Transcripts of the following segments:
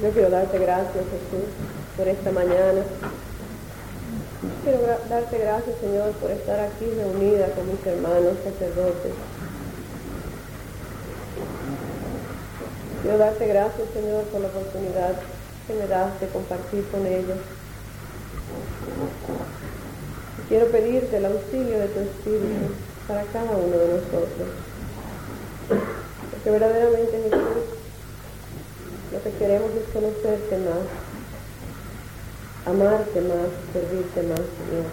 Yo quiero darte gracias, Jesús, por esta mañana. Quiero darte gracias, Señor, por estar aquí reunida con mis hermanos sacerdotes. Quiero darte gracias, Señor, por la oportunidad que me das de compartir con ellos. Quiero pedirte el auxilio de tu Espíritu para cada uno de nosotros. Porque verdaderamente, Jesús, lo que queremos es conocerte más, amarte más, servirte más, Señor.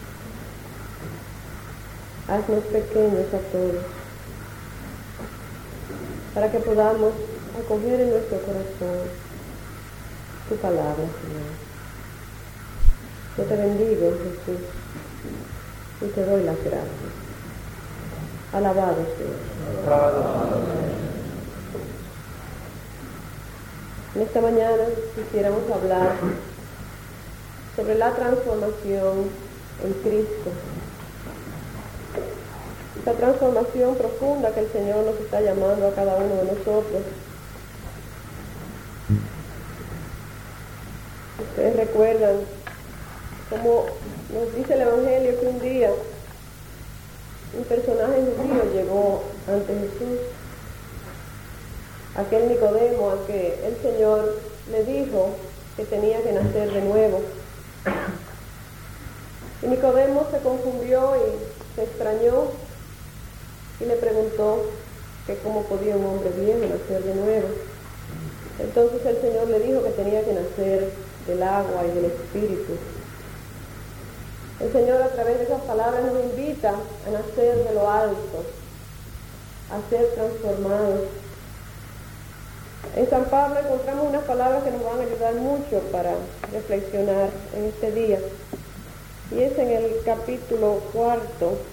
Haznos pequeños a todos, para que podamos acoger en nuestro corazón tu palabra, Señor. Yo te bendigo, Jesús, y te doy las gracias. Alabado sea. En esta mañana quisiéramos hablar sobre la transformación en Cristo. Esta transformación profunda que el Señor nos está llamando a cada uno de nosotros. Ustedes recuerdan cómo nos dice el Evangelio que un día un personaje judío llegó ante Jesús, aquel Nicodemo al que el Señor le dijo que tenía que nacer de nuevo. Y Nicodemo se confundió y se extrañó y le preguntó que cómo podía un hombre viejo nacer de nuevo. Entonces el Señor le dijo que tenía que nacer del agua y del Espíritu. El Señor a través de esas palabras nos invita a nacer de lo alto, a ser transformados. En San Pablo encontramos unas palabras que nos van a ayudar mucho para reflexionar en este día. Y es en el capítulo 4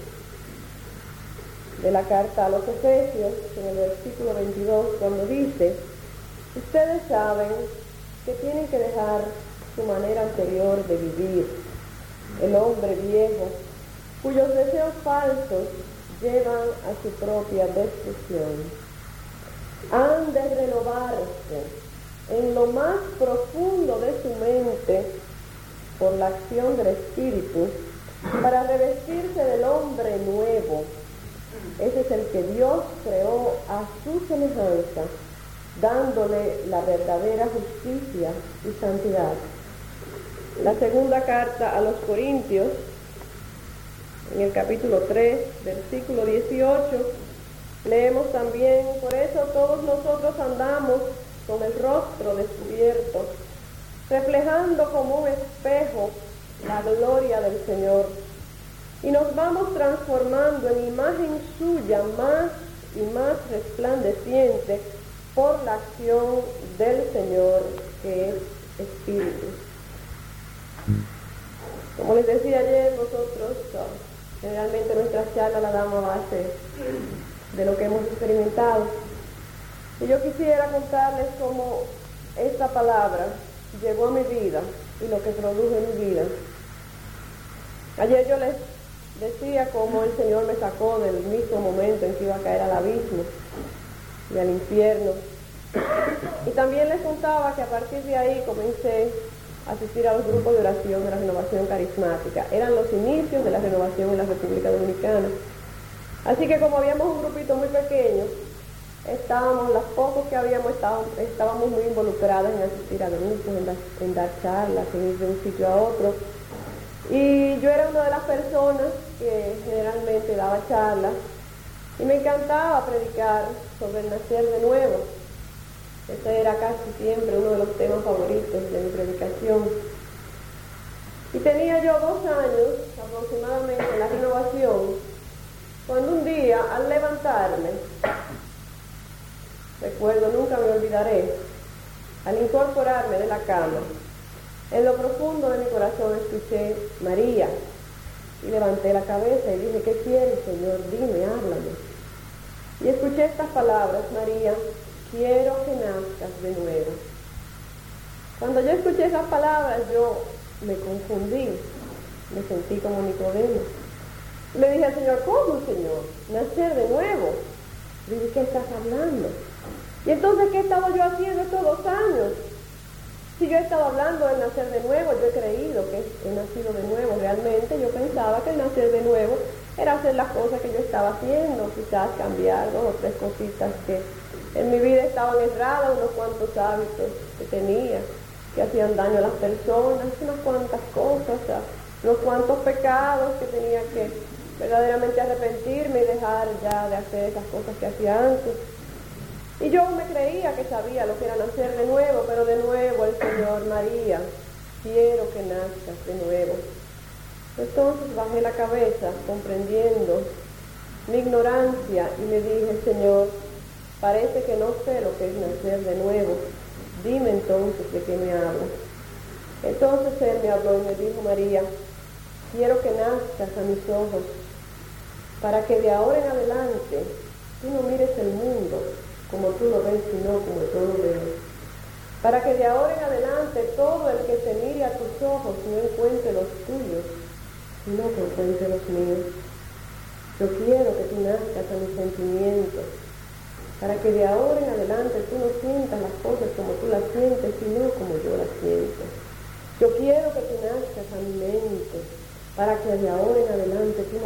de la carta a los Efesios, en el versículo 22, cuando dice: ustedes saben que tienen que dejar su manera anterior de vivir, el hombre viejo, cuyos deseos falsos llevan a su propia destrucción. Han de renovarse en lo más profundo de su mente por la acción del Espíritu para revestirse del hombre nuevo. Ese es el que Dios creó a su semejanza, dándole la verdadera justicia y santidad. La segunda carta a los Corintios, en el capítulo 3, versículo 18, leemos también: por eso todos nosotros andamos con el rostro descubierto, reflejando como un espejo la gloria del Señor, y nos vamos transformando en imagen suya más y más resplandeciente por la acción del Señor, que es Espíritu. Como les decía ayer, nosotros generalmente nuestras charlas las damos a base de lo que hemos experimentado. Y yo quisiera contarles cómo esta palabra llegó a mi vida y lo que produjo en mi vida. Ayer yo les decía cómo el Señor me sacó del mismo momento en que iba a caer al abismo y al infierno. Y también les contaba que a partir de ahí comencé a asistir a los grupos de oración de la Renovación Carismática. Eran los inicios de la renovación en la República Dominicana. Así que como habíamos un grupito muy pequeño, las pocos que estábamos muy involucrados en asistir a grupos, en dar charlas, en ir de un sitio a otro. Y yo era una de las personas que generalmente daba charlas y me encantaba predicar sobre el nacer de nuevo. Ese era casi siempre uno de los temas favoritos de mi predicación. Y tenía yo 2 años aproximadamente en la renovación, cuando un día, al levantarme, recuerdo, nunca me olvidaré, al incorporarme de la cama, en lo profundo de mi corazón escuché: María. Y levanté la cabeza y dije: ¿qué quieres, Señor? Dime, háblame. Y escuché estas palabras: María, quiero que nazcas de nuevo. Cuando yo escuché esas palabras, yo me confundí, me sentí como Nicodemo. Le dije al Señor: ¿cómo, Señor? ¿Nacer de nuevo? Le dije: ¿qué estás hablando? Y entonces, ¿qué estaba yo haciendo estos 2 años? Si yo he estado hablando del nacer de nuevo, yo he creído que he nacido de nuevo. Realmente yo pensaba que el nacer de nuevo era hacer las cosas que yo estaba haciendo, quizás cambiar 2 o 3 cositas que en mi vida estaban erradas, unos cuantos hábitos que tenía, que hacían daño a las personas, unas cuantas cosas, unos cuantos pecados que tenía que verdaderamente arrepentirme y dejar ya de hacer esas cosas que hacía antes. Y yo me creía que sabía lo que era nacer de nuevo, pero de nuevo el Señor, María, quiero que nazcas de nuevo. Entonces bajé la cabeza, comprendiendo mi ignorancia, y le dije, Señor, parece que no sé lo que es nacer de nuevo. Dime entonces de qué me hablas. Entonces Él me habló y me dijo, María, quiero que nazcas a mis ojos, para que de ahora en adelante tú no mires el mundo como tú lo ves, sino como yo lo veo. Para que de ahora en adelante todo el que se mire a tus ojos no encuentre los tuyos, sino que encuentre los míos. Yo quiero que tú nazcas a mis sentimientos, para que de ahora en adelante tú no sientas las cosas como tú las sientes, sino como yo las siento. Yo quiero que tú nazcas a mi mente, para que de ahora en adelante tú no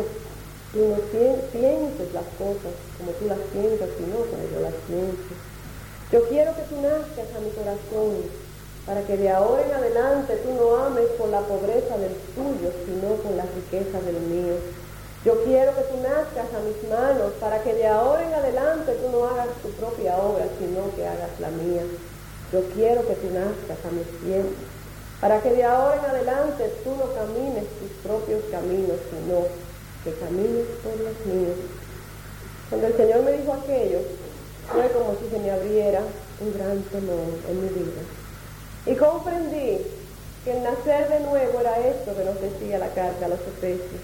pienses las cosas como tú las sientas, sino como yo las siento. Yo quiero que tú nazcas a mi corazón, para que de ahora en adelante tú no ames por la pobreza del tuyo, sino con la riqueza del mío. Yo quiero que tú nazcas a mis manos, para que de ahora en adelante tú no hagas tu propia obra, sino que hagas la mía. Yo quiero que tú nazcas a mis pies, para que de ahora en adelante tú no camines tus propios caminos, sino que camines por los míos. Cuando el Señor me dijo aquello, fue como si se me abriera un gran temor en mi vida. Y comprendí que el nacer de nuevo era esto que nos decía la carta a los Efesios.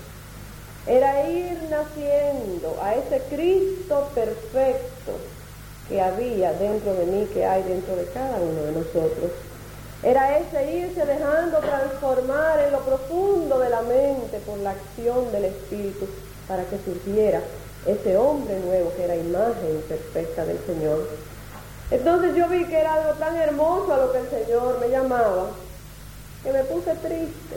Era ir naciendo a ese Cristo perfecto que había dentro de mí, que hay dentro de cada uno de nosotros. Era ese irse dejando transformar en lo profundo de la mente por la acción del Espíritu, para que surgiera ese hombre nuevo que era imagen perfecta del Señor. Entonces yo vi que era algo tan hermoso a lo que el Señor me llamaba, que me puse triste.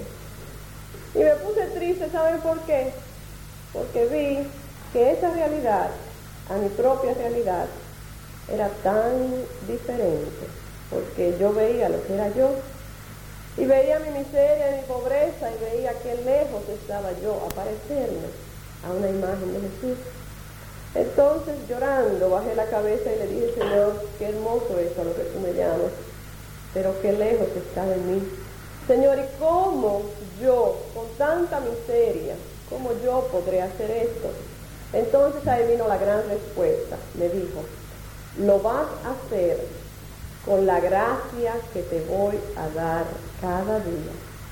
Y me puse triste, ¿saben por qué? Porque vi que esa realidad, a mi propia realidad, era tan diferente, porque yo veía lo que era yo, y veía mi miseria y mi pobreza, y veía que lejos estaba yo a parecerme a una imagen de Jesús. Entonces, llorando, bajé la cabeza y le dije, Señor, qué hermoso es a lo que tú me llamas, pero qué lejos está de mí. Señor, ¿y cómo yo, con tanta miseria, cómo yo podré hacer esto? Entonces ahí vino la gran respuesta. Me dijo, lo vas a hacer con la gracia que te voy a dar cada día.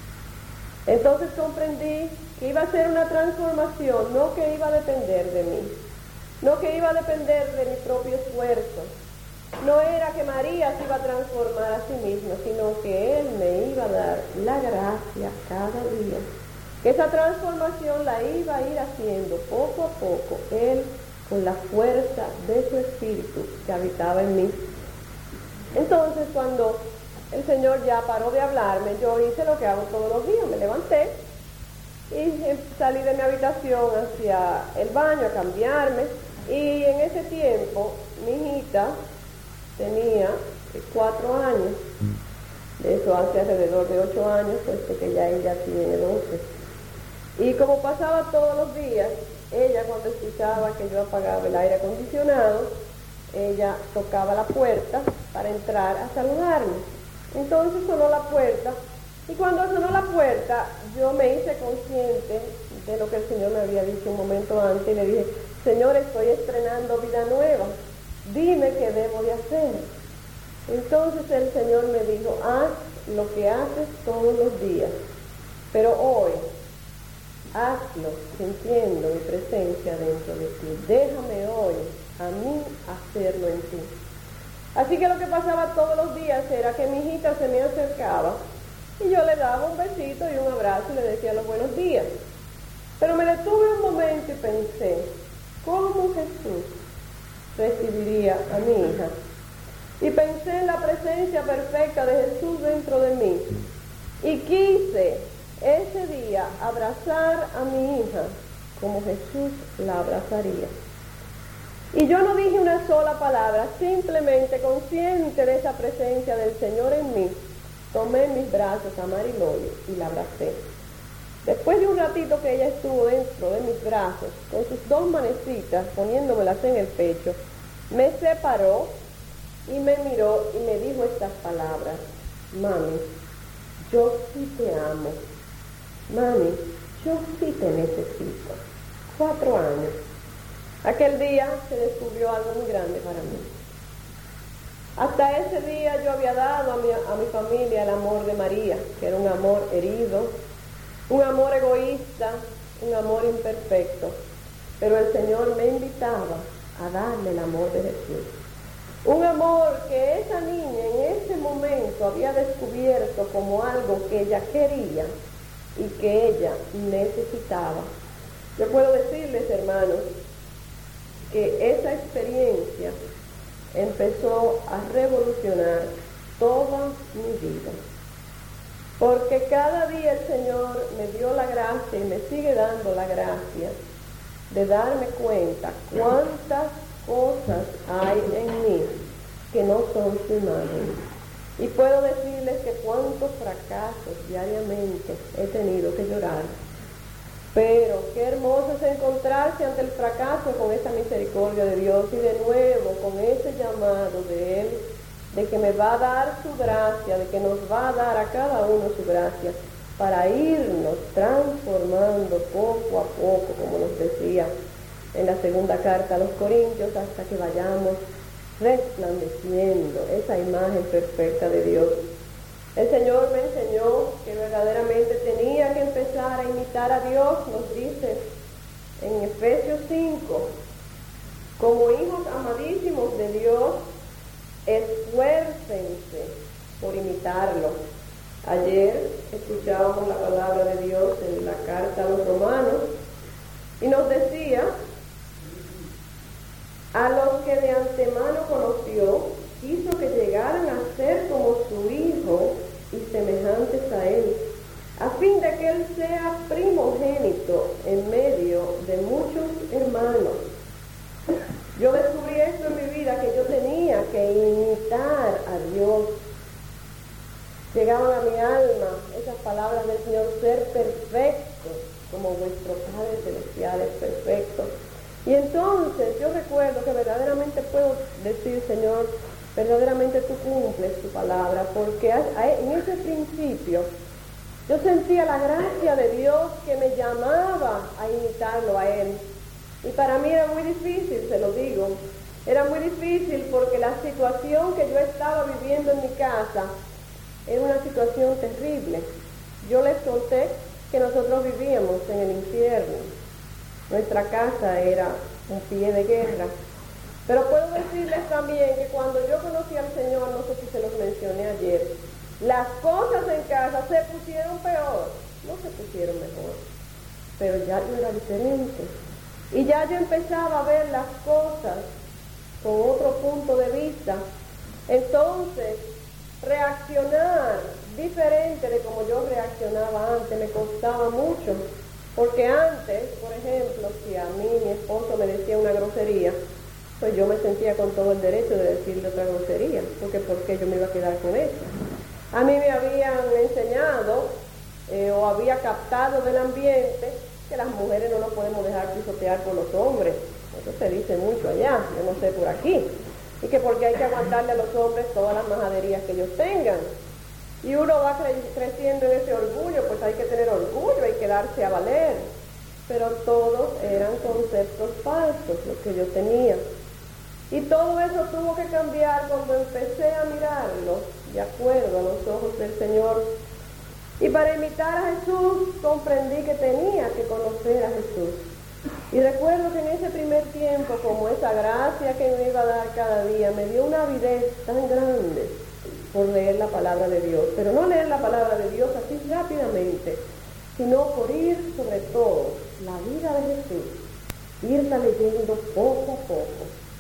Entonces comprendí que iba a ser una transformación, no que iba a depender de mí, no que iba a depender de mi propio esfuerzo. No era que María se iba a transformar a sí misma, sino que Él me iba a dar la gracia cada día. Que esa transformación la iba a ir haciendo poco a poco, Él con la fuerza de su Espíritu que habitaba en mí. Entonces, cuando el Señor ya paró de hablarme, yo hice lo que hago todos los días, me levanté y salí de mi habitación hacia el baño a cambiarme, y en ese tiempo mi hijita tenía 4 años, de eso hace alrededor de 8 años, puesto que ya ella tiene 12. Y como pasaba todos los días, ella cuando escuchaba que yo apagaba el aire acondicionado, ella tocaba la puerta para entrar a saludarme. Entonces sonó la puerta, y cuando sonó la puerta, yo me hice consciente de lo que el Señor me había dicho un momento antes, y le dije, Señor, estoy estrenando vida nueva, dime qué debo de hacer. Entonces el Señor me dijo, haz lo que haces todos los días, pero hoy hazlo sintiendo mi presencia dentro de ti. Déjame hoy a mí hacerlo en ti. Así que lo que pasaba todos los días era que mi hijita se me acercaba y yo le daba un besito y un abrazo y le decía los buenos días. Pero me detuve un momento y pensé, ¿cómo Jesús recibiría a mi hija? y pensé en la presencia perfecta de Jesús dentro de mí. Y quise ese día abrazar a mi hija como Jesús la abrazaría. Y yo no dije una sola palabra, simplemente consciente de esa presencia del Señor en mí, tomé en mis brazos a Mariloli y la abracé. Después de un ratito que ella estuvo dentro de mis brazos, con sus dos manecitas poniéndomelas en el pecho, me separó y me miró y me dijo estas palabras: mami, yo sí te amo. Mami, yo sí te necesito. 4 años. Aquel día se descubrió algo muy grande para mí. Hasta ese día yo había dado a mi familia el amor de María, que era un amor herido, un amor egoísta, un amor imperfecto. Pero el Señor me invitaba a darle el amor de Jesús. Un amor que esa niña en ese momento había descubierto como algo que ella quería y que ella necesitaba. Yo puedo decirles, hermanos, que esa experiencia empezó a revolucionar toda mi vida. Porque cada día el Señor me dio la gracia y me sigue dando la gracia de darme cuenta cuántas cosas hay en mí que no son su imagen. Y puedo decirles que cuántos fracasos diariamente he tenido que llorar. Pero qué hermoso es encontrarse ante el fracaso con esa misericordia de Dios y de nuevo con ese llamado de Él, de que me va a dar su gracia, de que nos va a dar a cada uno su gracia, para irnos transformando poco a poco, como nos decía en la segunda carta a los Corintios, hasta que vayamos resplandeciendo esa imagen perfecta de Dios. El Señor me enseñó que verdaderamente tenía que empezar a imitar a Dios. Nos dice en Efesios 5, como hijos amadísimos de Dios, esfuércense por imitarlo. Ayer escuchábamos la palabra de Dios en la carta a los Romanos y nos decía: a los que de antemano conoció, quiso que llegaran a ser como su Hijo y semejantes a Él, a fin de que Él sea primogénito en medio de muchos hermanos. Yo descubrí esto en mi vida, que yo tenía que imitar a Dios. Llegaban a mi alma esas palabras del Señor: ser perfectos como vuestro Padre Celestial es perfecto. Y entonces yo recuerdo que verdaderamente puedo decir: Señor, verdaderamente tú cumples tu palabra, porque en ese principio yo sentía la gracia de Dios que me llamaba a imitarlo a Él. Y para mí era muy difícil, se lo digo, era muy difícil porque la situación que yo estaba viviendo en mi casa era una situación terrible. Yo les conté que nosotros vivíamos en el infierno. Nuestra casa era un pie de guerra. Pero puedo decirles también que cuando yo conocí al Señor, no sé si se los mencioné ayer, las cosas en casa se pusieron peor, no se pusieron mejor, pero ya yo era diferente. Y ya yo empezaba a ver las cosas con otro punto de vista. Entonces, reaccionar diferente de como yo reaccionaba antes me costaba mucho. Porque antes, por ejemplo, si a mí mi esposo me decía una grosería, pues yo me sentía con todo el derecho de decirle otra grosería, porque ¿por qué yo me iba a quedar con esa? A mí me habían enseñado o había captado del ambiente que las mujeres no nos podemos dejar pisotear por los hombres. Eso se dice mucho allá, yo no sé por aquí. Y que porque hay que aguantarle a los hombres todas las majaderías que ellos tengan. Y uno va creciendo en ese orgullo, pues hay que tener orgullo, hay que darse a valer. Pero todos eran conceptos falsos los que yo tenía. Y todo eso tuvo que cambiar cuando empecé a mirarlo de acuerdo a los ojos del Señor. Y para imitar a Jesús comprendí que tenía que conocer a Jesús. Y recuerdo que en ese primer tiempo, como esa gracia que me iba a dar cada día, me dio una avidez tan grande por leer la palabra de Dios. Pero no leer la palabra de Dios así rápidamente, sino por ir sobre todo la vida de Jesús, irla leyendo poco a poco.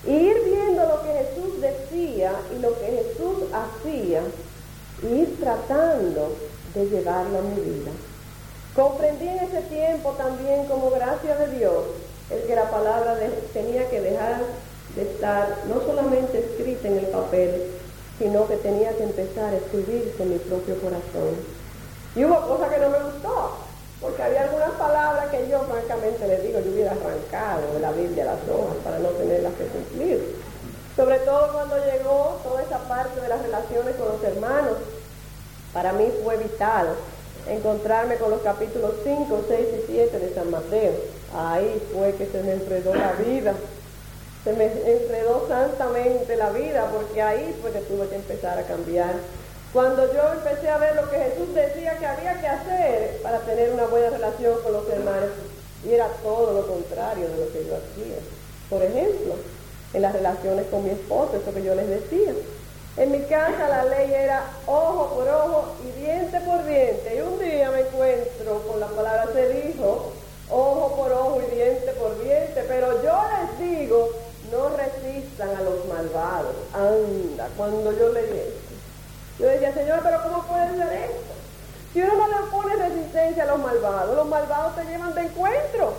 Ir viendo lo que Jesús decía y lo que Jesús hacía, y ir tratando de llevarlo a mi vida. Comprendí en ese tiempo también, como gracia de Dios, el que la palabra tenía que dejar de estar no solamente escrita en el papel, sino que tenía que empezar a escribirse en mi propio corazón. Y hubo cosas que no me gustó, porque había algunas palabras que yo francamente les digo, yo hubiera arrancado de la Biblia las hojas para no tenerlas que cumplir. Sobre todo cuando llegó toda esa parte de las relaciones con los hermanos, para mí fue vital encontrarme con los capítulos 5, 6 y 7 de San Mateo. Ahí fue que se me enredó la vida, se me enredó santamente la vida, porque ahí fue que tuve que empezar a cambiar. Cuando yo empecé a ver lo que Jesús decía que había que hacer para tener una buena relación con los hermanos, y era todo lo contrario de lo que yo hacía. Por ejemplo, en las relaciones con mi esposo, eso que yo les decía. En mi casa la ley era ojo por ojo y diente por diente. Y un día me encuentro con la palabra, se dijo ojo por ojo y diente por diente. Pero yo les digo, no resistan a los malvados. Anda, cuando yo leí esto, yo decía, Señor, pero ¿cómo puede ser esto? Si uno no le pone resistencia a los malvados te llevan de encuentro.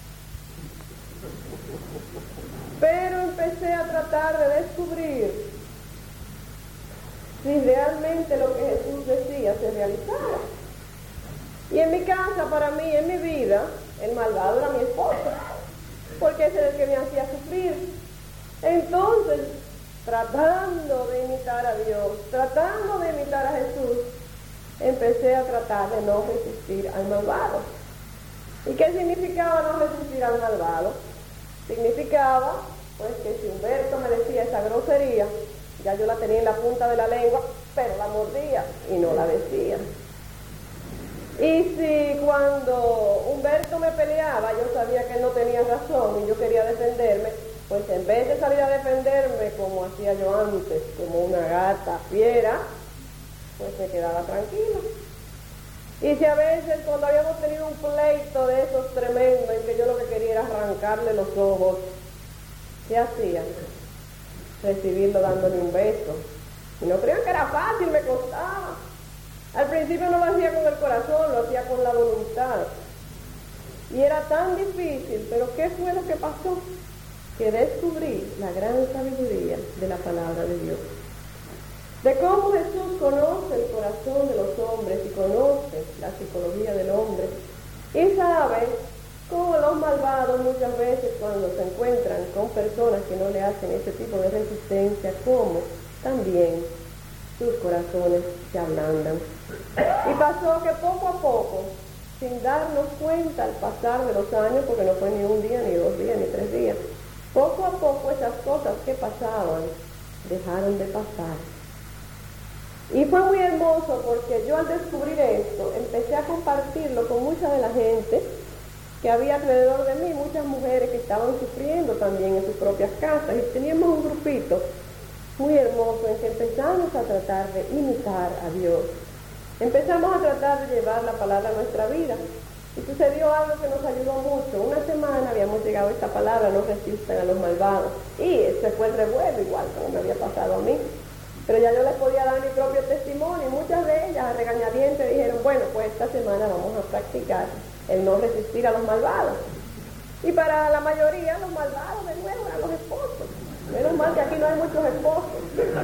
Pero empecé a tratar de descubrir si realmente lo que Jesús decía se realizara. Y en mi casa, para mí, en mi vida, el malvado era mi esposo, porque ese era el que me hacía sufrir. Entonces, tratando de imitar a Dios, tratando de imitar a Jesús, empecé a tratar de no resistir al malvado. ¿Y qué significaba no resistir al malvado? Significaba, pues, que si Humberto me decía esa grosería, ya yo la tenía en la punta de la lengua, pero la mordía y no la decía. Y si cuando Humberto me peleaba, yo sabía que él no tenía razón y yo quería defenderme, pues en vez de salir a defenderme como hacía yo antes, como una gata fiera, pues me quedaba tranquila. Y si a veces cuando habíamos tenido un pleito de esos tremendos en que yo lo que quería era arrancarle los ojos, ¿qué hacía? Recibirlo dándole un beso. Y no crean que era fácil, me costaba. Al principio no lo hacía con el corazón, lo hacía con la voluntad. Y era tan difícil, pero ¿qué fue lo que pasó? Que descubrí la gran sabiduría de la palabra de Dios. De cómo Jesús conoce el corazón de los hombres y conoce la psicología del hombre. Y sabe cómo los malvados muchas veces cuando se encuentran con personas que no le hacen ese tipo de resistencia, como también sus corazones se ablandan. Y pasó que poco a poco, sin darnos cuenta al pasar de los años, porque no fue ni un día, ni 2 días, ni 3 días, poco a poco esas cosas que pasaban dejaron de pasar. Y fue muy hermoso porque yo al descubrir esto empecé a compartirlo con mucha de la gente que había alrededor de mí, muchas mujeres que estaban sufriendo también en sus propias casas, y teníamos un grupito muy hermoso en que empezamos a tratar de imitar a Dios. Empezamos a tratar de llevar la palabra a nuestra vida. Y sucedió algo que nos ayudó mucho. Una semana habíamos llegado a esta palabra, no resistan a los malvados. Y ese fue el revuelo, igual como me había pasado a mí. Pero ya yo les podía dar mi propio testimonio, y muchas de ellas a regañadientes dijeron, bueno, pues esta semana vamos a practicar el no resistir a los malvados. Y para la mayoría los malvados de nuevo eran los esposos. Menos mal que aquí no hay muchos esposos.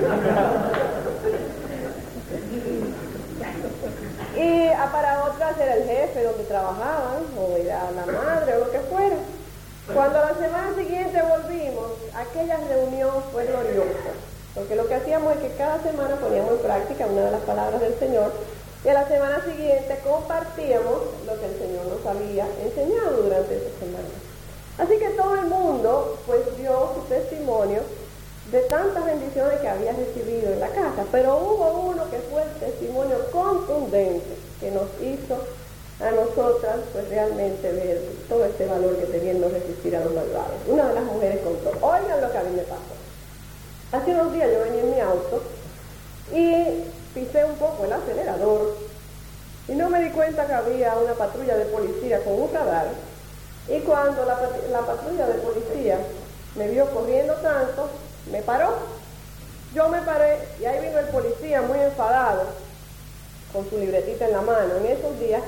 Y para otras era el jefe donde trabajaban, o era la madre, o lo que fuera. Cuando la semana siguiente volvimos, aquella reunión fue gloriosa, porque lo que hacíamos es que cada semana poníamos en práctica una de las palabras del Señor, y a la semana siguiente compartíamos lo que el Señor nos había enseñado durante esa semana. Así que todo el mundo pues dio su testimonio de tantas bendiciones que había recibido en la casa, pero hubo uno que fue el testimonio contundente que nos hizo a nosotras pues realmente ver todo este valor que tenía no resistir a los malvados. Una de las mujeres contó, oigan lo que a mí me pasó. Hace unos días yo venía en mi auto y pisé un poco el acelerador y no me di cuenta que había una patrulla de policía con un radar. Y cuando la patrulla de policía me vio corriendo tanto, me paró. Yo me paré y ahí vino el policía muy enfadado, con su libretita en la mano. En esos días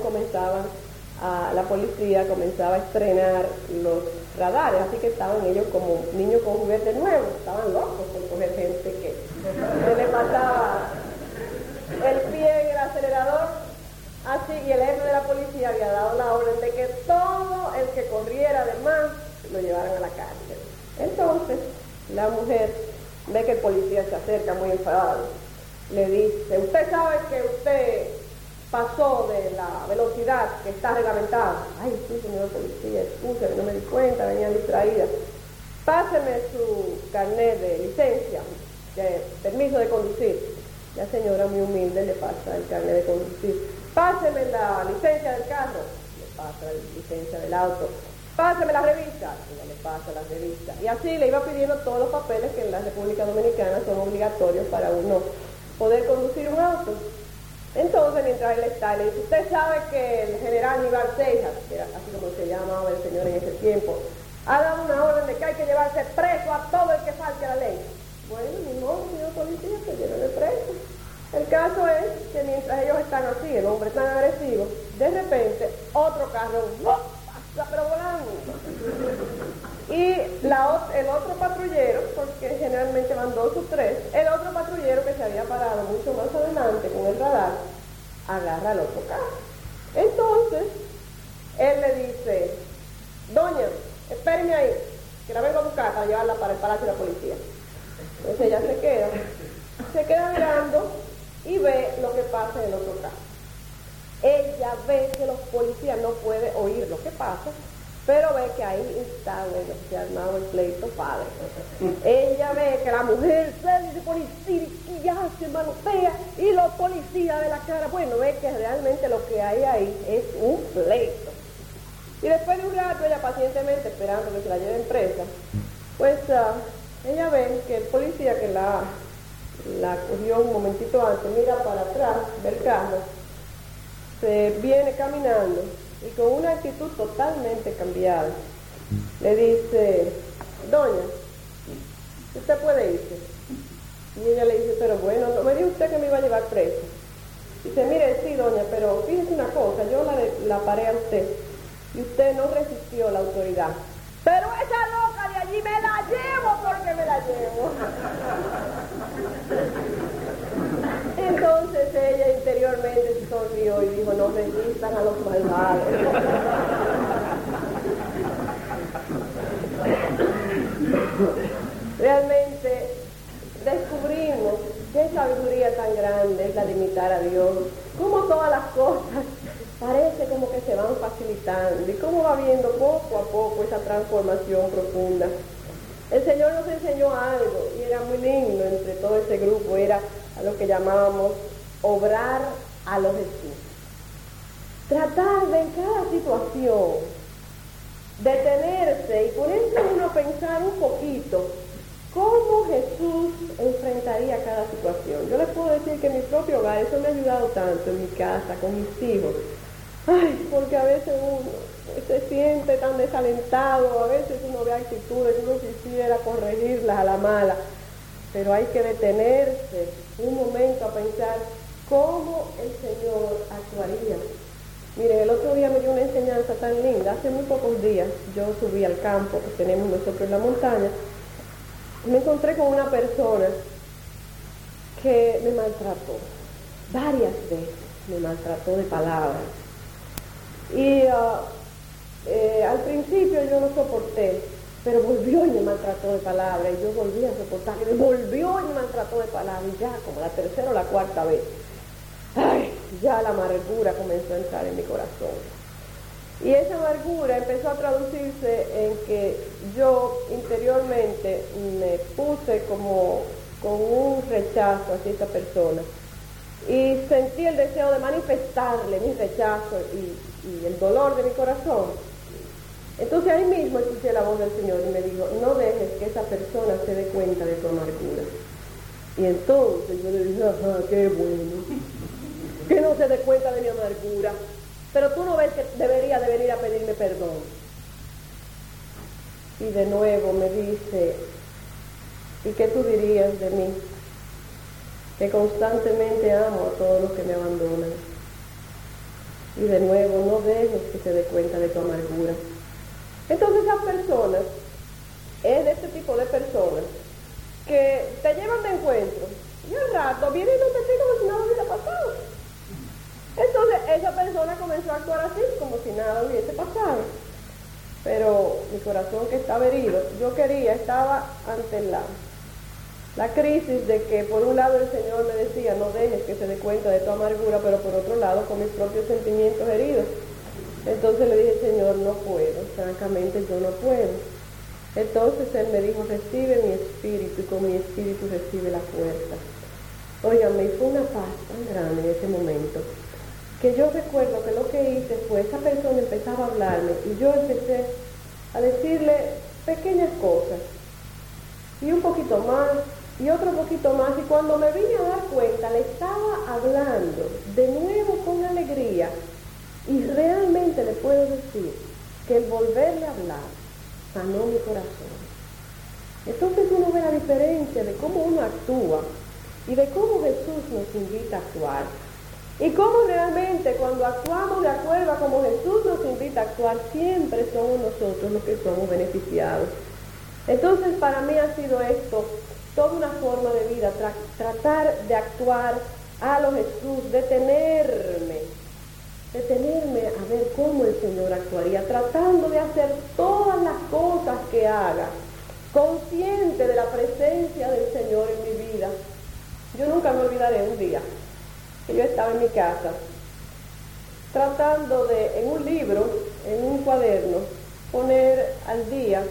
la policía comenzaba a estrenar los radares, así que estaban ellos como niños con juguete nuevo, estaban locos por coger gente que se le pasaba el pie en el acelerador, así, y el jefe de la policía había dado la orden de que todo el que corriera de más lo llevaran a la cárcel. Entonces, la mujer ve que el policía se acerca muy enfadado, le dice: usted sabe que usted pasó de la velocidad que está reglamentada. Ay, sí, señor policía, excúseme, no me di cuenta, venía distraída. Páseme su carnet de licencia, de permiso de conducir. La señora, muy humilde, le pasa el carnet de conducir. Páseme la licencia del carro, le pasa la licencia del auto. Páseme la revista, ella le pasa la revista. Y así le iba pidiendo todos los papeles que en la República Dominicana son obligatorios para uno poder conducir un auto. Entonces, mientras él está, le dice: usted sabe que el general Aníbal Seijas, que era así como se llamaba el señor en ese tiempo, ha dado una orden de que hay que llevarse preso a todo el que falte a la ley. Bueno, ni modo, señor policía, que lleven preso. El caso es que mientras ellos están así, el hombre tan agresivo, de repente otro carro pasa pero volando. Y el otro patrullero, porque generalmente van 2 o 3, el otro patrullero que se había parado mucho más adelante con el radar, agarra al otro carro. Entonces, él le dice: doña, espéreme ahí, que la vengo a buscar para llevarla para el Palacio de la Policía. Entonces ella se queda mirando y ve lo que pasa en el otro carro. Ella ve que los policías no pueden oír lo que pasa, pero ve que ahí está, bueno, se ha armado el pleito padre. Ella ve que la mujer sale y se pone ya se manotea y los policías de la cara, bueno, ve que realmente lo que hay ahí es un pleito. Y después de un rato, ella pacientemente esperando que se la lleven presa, pues ella ve que el policía que la cogió un momentito antes, mira para atrás del carro, se viene caminando y con una actitud totalmente cambiada le dice: doña, usted puede irse. Y ella le dice: pero bueno, no me dijo usted que me iba a llevar preso. Dice: mire, sí, doña, pero fíjese una cosa, yo la paré a usted y usted no resistió la autoridad. Pero esa loca de allí me la llevo porque me la llevo. Entonces ella interiormente se sonrió y dijo: no resistan a los malvados. Realmente descubrimos qué sabiduría tan grande es la de imitar a Dios, cómo todas las cosas parece como que se van facilitando y cómo va viendo poco a poco esa transformación profunda. El Señor nos enseñó algo y era muy lindo entre todo ese grupo, era a lo que llamábamos obrar a lo Jesús. Tratar de en cada situación detenerse y ponerse uno a pensar un poquito cómo Jesús enfrentaría cada situación. Yo les puedo decir que en mi propio hogar eso me ha ayudado tanto, en mi casa, con mis hijos. Ay, porque a veces uno se siente tan desalentado, a veces uno ve actitudes que uno quisiera corregirlas a la mala, pero hay que detenerse un momento a pensar cómo el Señor actuaría. Miren, el otro día me dio una enseñanza tan linda. Hace muy pocos días yo subí al campo que tenemos nosotros en la montaña y me encontré con una persona que me maltrató varias veces, me maltrató de palabras. Y al principio yo no soporté, pero volvió y me maltrató de palabras, y yo volví a soportar, y me volvió y me maltrató de palabras, y ya como la tercera o la cuarta vez, ay, ya la amargura comenzó a entrar en mi corazón. Y esa amargura empezó a traducirse en que yo interiormente me puse como con un rechazo hacia esa persona, y sentí el deseo de manifestarle mi rechazo y el dolor de mi corazón. Entonces ahí mismo escuché la voz del Señor y me dijo: no dejes que esa persona se dé cuenta de tu amargura. Y entonces yo le dije: ajá, qué bueno, que no se dé cuenta de mi amargura, pero tú no ves que debería de venir a pedirme perdón. y de nuevo me dice, ¿y qué tú dirías de mí? Que constantemente amo a todos los que me abandonan. Y de nuevo, no dejes que se dé cuenta de tu amargura. Entonces esas personas, es de este tipo de personas, que te llevan de encuentro, y al rato vienen y no te explican como si nada hubiera pasado. Entonces esa persona comenzó a actuar así, como si nada hubiese pasado. Pero mi corazón, que estaba herido, estaba ante la crisis de que por un lado el Señor me decía, no dejes que se dé cuenta de tu amargura, pero por otro lado con mis propios sentimientos heridos. Entonces le dije, Señor, no puedo, francamente yo no puedo. Entonces Él me dijo, recibe mi espíritu, y con mi espíritu recibe la fuerza. Óigame, fue una paz tan grande en ese momento, que yo recuerdo que lo que hice fue, esa persona empezaba a hablarme, y yo empecé a decirle pequeñas cosas, y un poquito más, y otro poquito más, y cuando me vine a dar cuenta, le estaba hablando de nuevo con alegría, y realmente le puedo decir que el volverle a hablar sanó mi corazón. Entonces uno ve la diferencia de cómo uno actúa y de cómo Jesús nos invita a actuar, y cómo realmente cuando actuamos de acuerdo a cómo Jesús nos invita a actuar, siempre somos nosotros los que somos beneficiados. Entonces para mí ha sido esto toda una forma de vida, tratar de actuar a lo Jesús, detenerme a ver cómo el Señor actuaría, tratando de hacer todas las cosas que haga, consciente de la presencia del Señor en mi vida. Yo nunca me olvidaré un día que yo estaba en mi casa, tratando de, en un libro, en un cuaderno, poner al día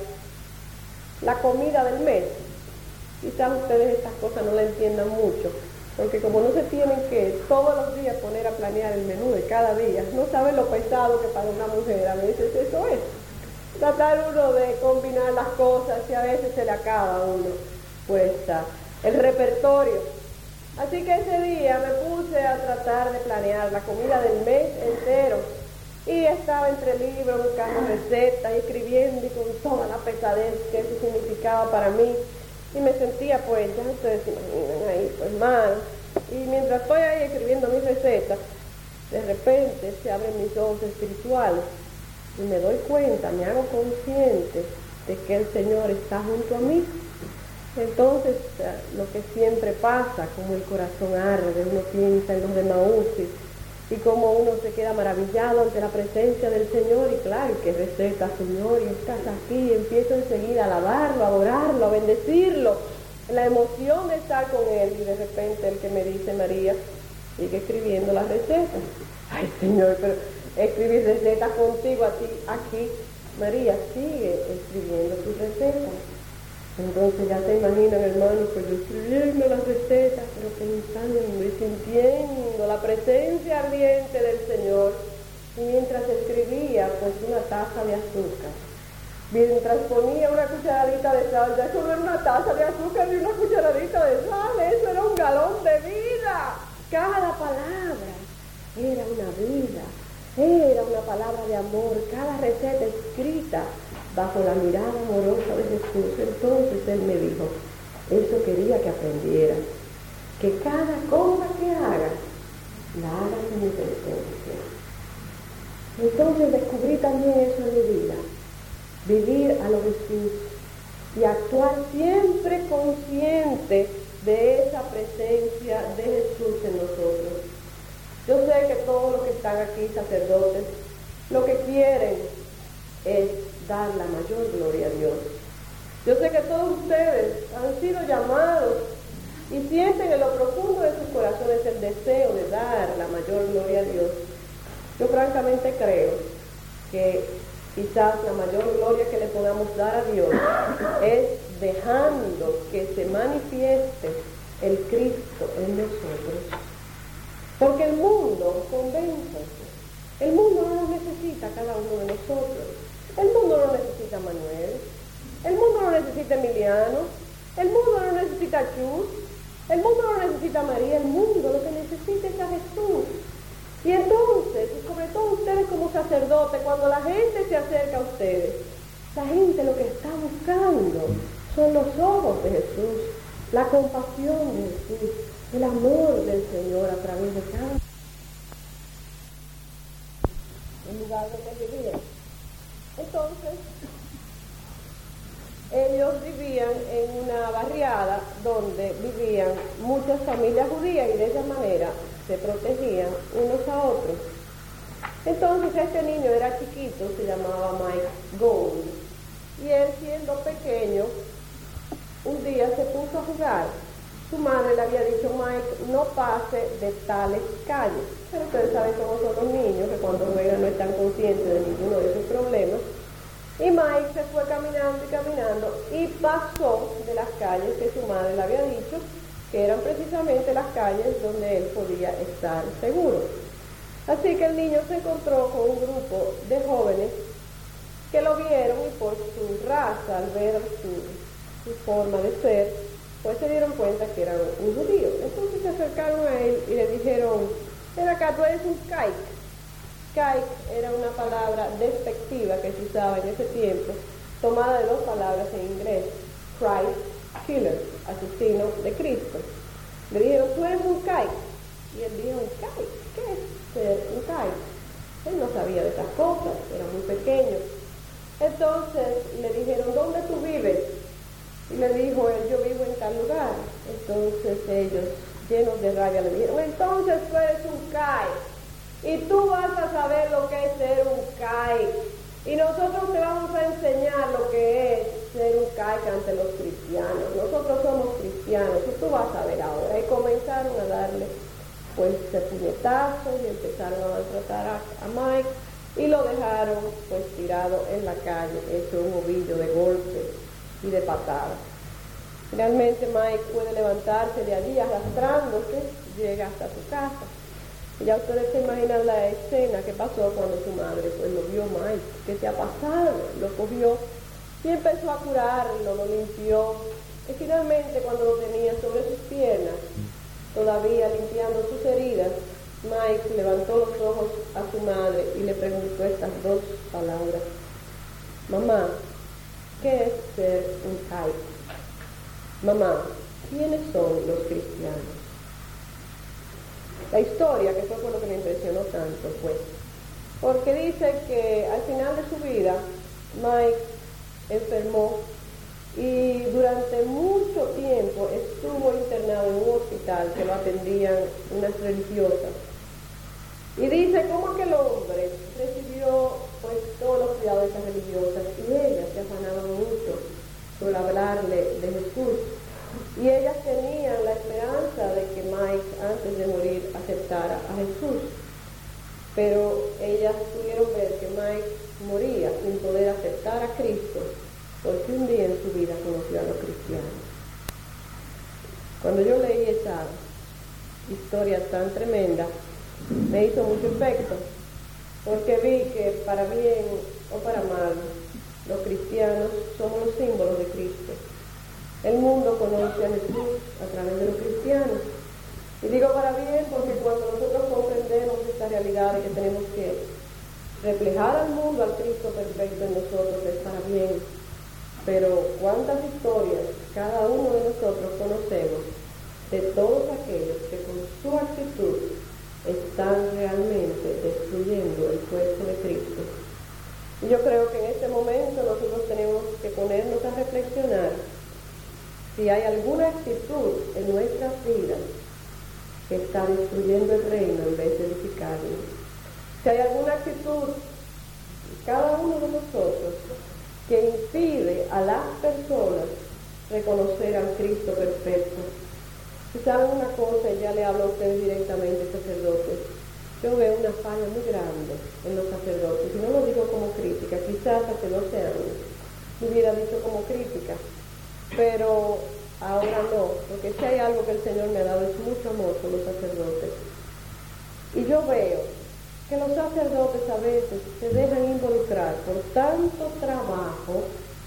la comida del mes. Quizás ustedes estas cosas no la entiendan mucho, porque como no se tienen que todos los días poner a planear el menú de cada día, no saben lo pesado que para una mujer a veces eso es. Tratar uno de combinar las cosas y a veces se le acaba a uno pues el repertorio. Así que ese día me puse a tratar de planear la comida del mes entero, y estaba entre libros buscando recetas y escribiendo, y con toda la pesadez que eso significaba para mí, y me sentía, pues ya ustedes se imaginan ahí, pues mal. Y mientras estoy ahí escribiendo mis recetas, de repente se abren mis ojos espirituales y me doy cuenta, me hago consciente de que el Señor está junto a mí. Entonces lo que siempre pasa, como el corazón arde, uno piensa en los de Maús y como uno se queda maravillado ante la presencia del Señor, y claro, qué receta, Señor, y estás aquí, y empiezo enseguida a alabarlo, a adorarlo, a bendecirlo, la emoción de estar con Él, y de repente el que me dice, María, sigue escribiendo las recetas. Ay, Señor, pero escribir recetas contigo a ti, aquí, María, sigue escribiendo tus recetas. Entonces ya se imaginan, hermanos, pues yo escribiendo las recetas, pero pensando y sintiendo la presencia ardiente del Señor. Y mientras escribía, pues una taza de azúcar. Mientras ponía una cucharadita de sal, ya eso no era una taza de azúcar ni una cucharadita de sal, eso era un galón de vida. Cada palabra era una vida, era una palabra de amor, cada receta escrita bajo la mirada amorosa de Jesús. Entonces Él me dijo, eso quería que aprendiera, que cada cosa que hagas, la hagas en mi presencia. Entonces descubrí también eso en mi vida, vivir a lo Jesús y actuar siempre consciente de esa presencia de Jesús en nosotros. Yo sé que todos los que están aquí, sacerdotes, lo que quieren es dar la mayor gloria a Dios. Yo sé que todos ustedes han sido llamados y sienten en lo profundo de sus corazones el deseo de dar la mayor gloria a Dios. Yo francamente creo que quizás la mayor gloria que le podamos dar a Dios es dejando que se manifieste el Cristo en nosotros. Porque el mundo, convénzase, el mundo no nos necesita a cada uno de nosotros. El mundo no necesita a Manuel, el mundo no necesita a Emiliano, el mundo no necesita a Chus, el mundo no necesita a María, el mundo lo que necesita es a Jesús. Y entonces, y sobre todo ustedes como sacerdotes, cuando la gente se acerca a ustedes, La gente lo que está buscando son los ojos de Jesús, la compasión de Jesús, el amor del Señor a través de cada el lugar donde vivían. Entonces, ellos vivían en una barriada donde vivían muchas familias judías y de esa manera se protegían unos a otros. Entonces este niño era chiquito, se llamaba Mike Gould, y él, siendo pequeño, un día se puso a jugar. Su madre le había dicho: Mike, no pase de tales calles. Pero ustedes saben cómo son los niños, que cuando juegan no están conscientes de ninguno de esos problemas. Y Mike se fue caminando y caminando y pasó de las calles que su madre le había dicho que eran precisamente las calles donde él podía estar seguro. Así que el niño se encontró con un grupo de jóvenes que lo vieron, y por su raza, al ver su forma de ser, pues se dieron cuenta que era un judío. Entonces se acercaron a él y le dijeron: ven acá, tú eres un kaik. Kaik era una palabra despectiva que se usaba en ese tiempo, tomada de dos palabras en inglés: Christ killer, asesino de Cristo. Le dijeron: tú eres un kaik. Y él dijo: ¿un kaik? ¿Qué es ser un kaik? Él no sabía de esas cosas, era muy pequeño. Entonces le dijeron: ¿dónde tú vives? Y le dijo él: yo vivo en tal lugar. Entonces ellos, llenos de rabia, le dijeron: entonces tú eres un kaik, y tú vas a saber lo que es ser un kaik, y nosotros te vamos a enseñar lo que es ser un kaik ante los cristianos. Nosotros somos cristianos y tú vas a ver ahora. Y comenzaron a darle pues puñetazos y empezaron a maltratar a Mike, y lo dejaron pues tirado en la calle, hecho un ovillo de golpes y de patadas. Finalmente Mike puede levantarse de allí arrastrándose, llega hasta su casa. Y ya ustedes se imaginan la escena que pasó cuando su madre pues lo vio. Mike, ¿qué te ha pasado? Lo cogió y empezó a curarlo, lo limpió, y finalmente, cuando lo tenía sobre sus piernas, todavía limpiando sus heridas, Mike levantó los ojos a su madre y le preguntó estas dos palabras: mamá, ¿qué es ser un kaik? Mamá, ¿quiénes son los cristianos? La historia, que fue por lo que me impresionó tanto, fue porque dice que al final de su vida Mike enfermó y durante mucho tiempo estuvo internado en un hospital que lo atendían unas religiosas. Y dice cómo aquel hombre recibió pues todos los cuidados de esas religiosas, y ellas se afanaban mucho por hablarle de Jesús, y ellas tenían la esperanza de que Mike, antes de morir, aceptara a Jesús. Pero ellas pudieron ver que Mike moría sin poder aceptar a Cristo, porque un día en su vida conoció a los cristianos. Cuando yo leí esa historia tan tremenda, me hizo mucho efecto, porque vi que para bien o para mal, los cristianos somos los símbolos de Cristo. El mundo conoce a Jesús a través de los cristianos. Y digo para bien porque cuando nosotros comprendemos esta realidad de que tenemos que reflejar al mundo al Cristo perfecto en nosotros, es para bien. Pero cuántas historias cada uno de nosotros conocemos de todos aquellos que con su actitud están realmente destruyendo el cuerpo de Cristo. Y yo creo que en este momento nosotros tenemos que ponernos a reflexionar si hay alguna actitud en nuestras vidas que está destruyendo el reino en vez de edificarlo. Si hay alguna actitud en cada uno de nosotros que impide a las personas reconocer al Cristo perfecto. Si saben una cosa, y ya le hablo a ustedes directamente, sacerdotes, yo veo una falla muy grande en los sacerdotes, y no lo digo como crítica, quizás hace 12 años lo hubiera dicho como crítica, pero ahora no, porque si hay algo que el Señor me ha dado es mucho amor por los sacerdotes. Y yo veo que los sacerdotes a veces se dejan involucrar por tanto trabajo,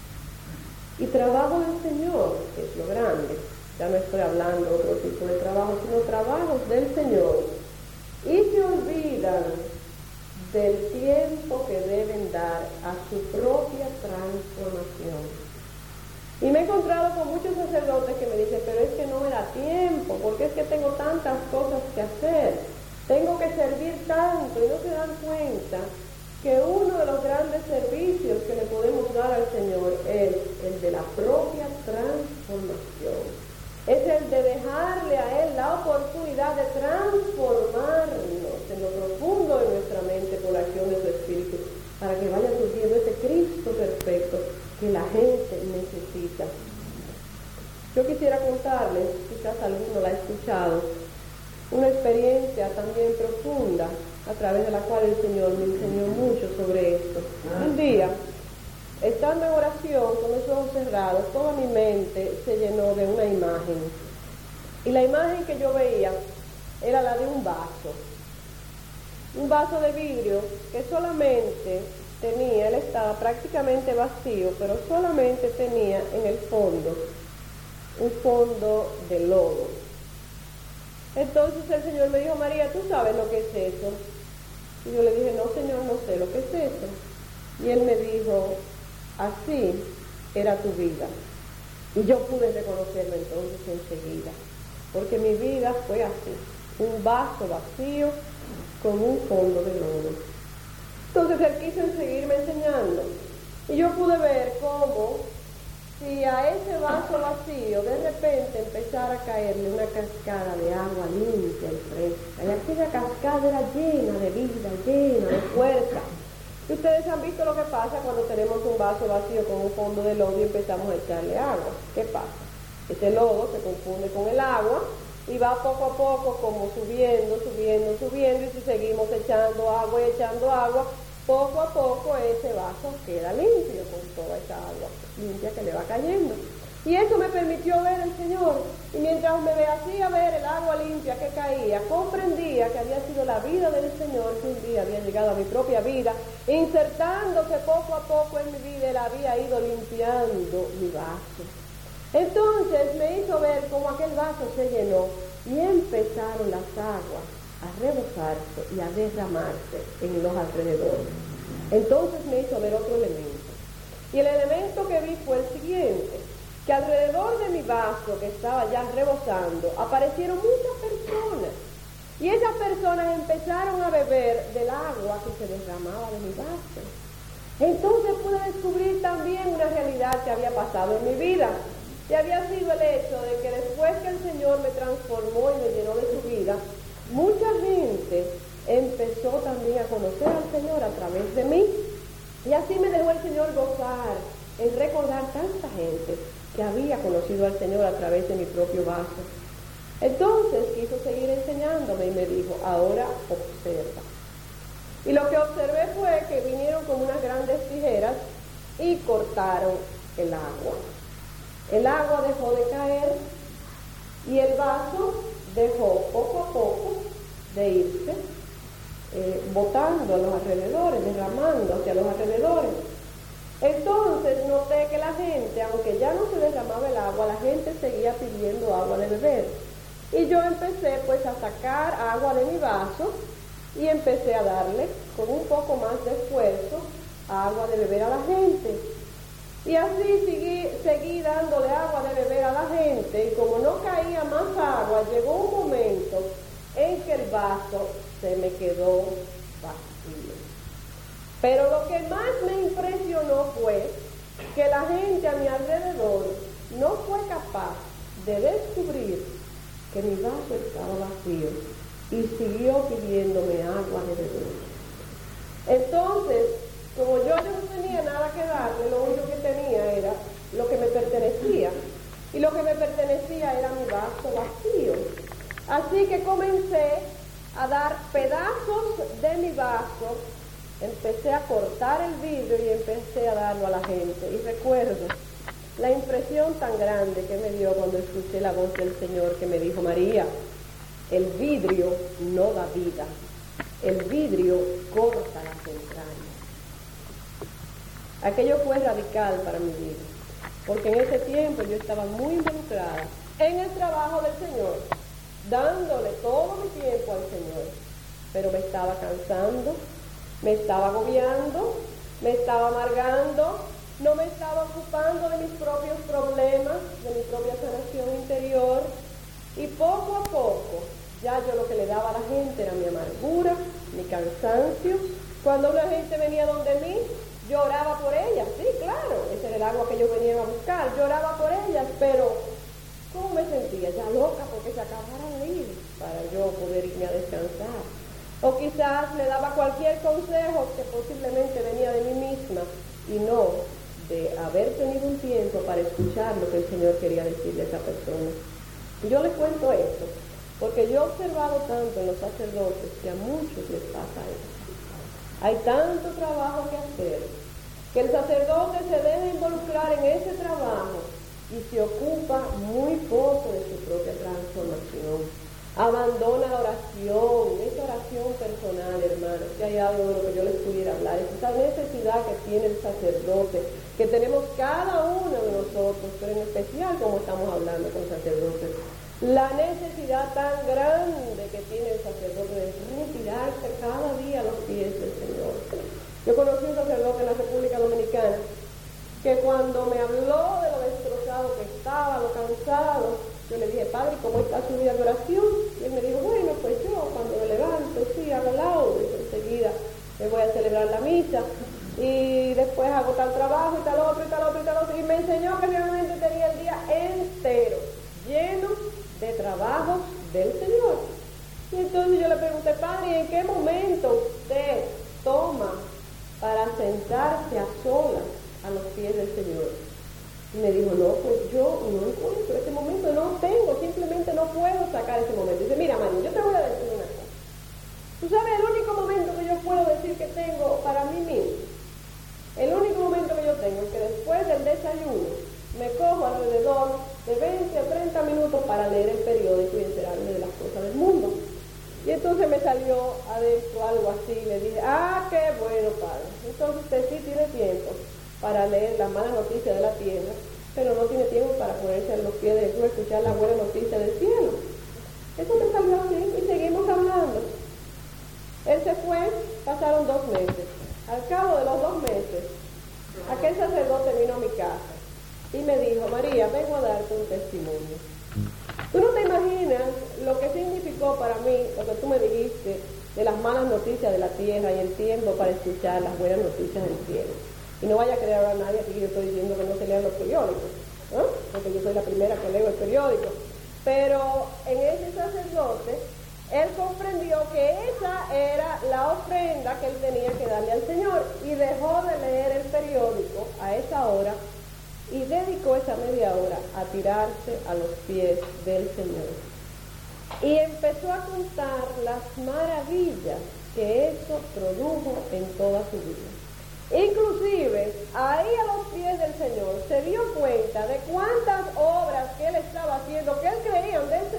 y trabajo del Señor, que es lo grande. Ya no estoy hablando de otro tipo de trabajo, sino trabajos del Señor, y se olvidan del tiempo que deben dar a su propia transformación. Y me he encontrado con muchos sacerdotes que me dicen, pero es que no me da tiempo, porque es que tengo tantas cosas que hacer, tengo que servir tanto, y no se dan cuenta que uno de los grandes servicios que le podemos dar al Señor es el de la propia transformación. Es el de dejarle a Él la oportunidad de transformarnos en lo profundo de nuestra mente por la acción de su Espíritu, para que vaya surgiendo ese Cristo perfecto que la gente necesita. Yo quisiera contarles, quizás alguno la ha escuchado, una experiencia también profunda a través de la cual el Señor me enseñó mucho sobre esto. Un día, estando en oración con los ojos cerrados, toda mi mente se llenó de una imagen. Y la imagen que yo veía era la de un vaso de vidrio que solamente tenía, él estaba prácticamente vacío, pero solamente tenía en el fondo un fondo de lodo. Entonces el Señor me dijo, María, ¿tú sabes lo que es eso? Y yo le dije, no, Señor, no sé lo que es eso. Y Él me dijo, así era tu vida. Y yo pude reconocerlo entonces enseguida, porque mi vida fue así, un vaso vacío con un fondo de lodo. Entonces Él quiso seguirme enseñando, y yo pude ver cómo, si a ese vaso vacío de repente empezara a caerle una cascada de agua limpia y fresca, y aquella cascada era llena de vida, llena de fuerza. Y ustedes han visto lo que pasa cuando tenemos un vaso vacío con un fondo de lodo y empezamos a echarle agua. ¿Qué pasa? Ese lodo se confunde con el agua y va poco a poco como subiendo, y si seguimos echando agua, poco a poco ese vaso queda limpio con toda esa agua limpia que le va cayendo. Y eso me permitió ver el Señor. Y mientras me hacía ver el agua limpia que caía, comprendía que había sido la vida del Señor que un día había llegado a mi propia vida, insertándose poco a poco en mi vida, Él había ido limpiando mi vaso. Entonces me hizo ver cómo aquel vaso se llenó y empezaron las aguas a rebosarse y a derramarse en los alrededores. Entonces me hizo ver otro elemento. Y el elemento que vi fue el siguiente, que alrededor de mi vaso, que estaba ya rebosando, aparecieron muchas personas. Y esas personas empezaron a beber del agua que se derramaba de mi vaso. Entonces pude descubrir también una realidad que había pasado en mi vida. Y había sido el hecho de que después que el Señor me transformó y me llenó de su vida, mucha gente empezó también a conocer al Señor a través de mí. Y así me dejó el Señor gozar en recordar tanta gente que había conocido al Señor a través de mi propio vaso. Entonces quiso seguir enseñándome y me dijo, ahora observa. Y lo que observé fue que vinieron con unas grandes tijeras y cortaron el agua. El agua dejó de caer y el vaso dejó poco a poco de irse, botando a los alrededores, derramando hacia los alrededores. Entonces noté que la gente, aunque ya no se derramaba el agua, la gente seguía pidiendo agua de beber. Y yo empecé pues a sacar agua de mi vaso y empecé a darle con un poco más de esfuerzo agua de beber a la gente. Y así seguí dándole agua de beber a la gente, y como no caía más agua, llegó un momento en que el vaso se me quedó vacío. Pero lo que más me impresionó fue que la gente a mi alrededor no fue capaz de descubrir que mi vaso estaba vacío y siguió pidiéndome agua de beber. Entonces, como yo no tenía nada que darle, lo único que tenía era lo que me pertenecía. Y lo que me pertenecía era mi vaso vacío. Así que comencé a dar pedazos de mi vaso, empecé a cortar el vidrio y empecé a darlo a la gente. Y recuerdo la impresión tan grande que me dio cuando escuché la voz del Señor que me dijo, María, el vidrio no da vida, el vidrio corta las entrañas. Aquello fue radical para mi vida, porque en ese tiempo yo estaba muy involucrada en el trabajo del Señor, dándole todo mi tiempo al Señor, pero me estaba cansando me estaba agobiando, me estaba amargando, no me estaba ocupando de mis propios problemas, de mi propia sanación interior, y poco a poco ya yo lo que le daba a la gente era mi amargura, mi cansancio. Cuando una gente venía donde mí, yo oraba por ellas, sí, claro, ese era el agua que ellos venían a buscar, yo oraba por ellas, pero ¿cómo me sentía? Ya loca porque se acabara de ir para yo poder irme a descansar. O quizás le daba cualquier consejo que posiblemente venía de mí misma y no de haber tenido un tiempo para escuchar lo que el Señor quería decirle a esa persona. Y yo les cuento esto porque yo he observado tanto en los sacerdotes que a muchos les pasa eso. Hay tanto trabajo que hacer que el sacerdote se debe involucrar en ese trabajo y se ocupa muy poco de su propia transformación. Abandona la oración, esa oración personal, hermanos, que hay algo de lo que yo les pudiera hablar, es esa necesidad que tiene el sacerdote, que tenemos cada uno de nosotros, pero en especial como estamos hablando con sacerdotes, la necesidad tan grande que tiene el sacerdote de retirarse cada día a los pies del Señor. Yo conocí un sacerdote en la República Dominicana que cuando me habló de lo destrozado que estaba, lo cansado, yo le dije, padre, ¿cómo está su vida de oración? Y él me dijo, bueno, pues yo cuando me levanto, sí, hago laudes, enseguida me voy a celebrar la misa, y después hago tal trabajo, y tal otro, y tal otro, y tal otro, y me enseñó que realmente tenía el día entero lleno de trabajos del Señor. Y entonces yo le pregunté, padre, ¿en qué momento usted toma para sentarse a solas a los pies del Señor? Y me dijo, no, pues yo no encuentro ese momento, no tengo, simplemente no puedo sacar ese momento. Dice, mira, María, yo te voy a decir una cosa. ¿Tú sabes el único momento que yo puedo decir que tengo para mí mismo? El único momento que yo tengo es que después del desayuno me cojo alrededor de 20 a 30 minutos para leer el periódico y enterarme de las cosas del mundo. Y entonces me salió adentro algo así, y le dije, qué bueno, padre. Entonces usted sí tiene tiempo para leer las malas noticias de la tierra, pero no tiene tiempo para ponerse a los pies de Jesús, escuchar las buenas noticias del cielo. Eso me salió así y seguimos hablando. Él se fue, pasaron 2 meses. Al cabo de los 2 meses, aquel sacerdote vino a mi casa y me dijo, María, vengo a darte un testimonio. Tú no te imaginas lo que significó para mí lo que tú me dijiste de las malas noticias de la tierra y el tiempo para escuchar las buenas noticias del cielo. Y no vaya a creer a nadie que yo estoy diciendo que no se lean los periódicos, ¿no? Porque yo soy la primera que leo el periódico. Pero en ese sacerdote, él comprendió que esa era la ofrenda que él tenía que darle al Señor y dejó de leer el periódico a esa hora y dedicó esa media hora a tirarse a los pies del Señor. Y empezó a contar las maravillas que eso produjo en toda su vida. Inclusive, ahí a los pies del Señor se dio cuenta de cuántas obras que él estaba haciendo, que él creía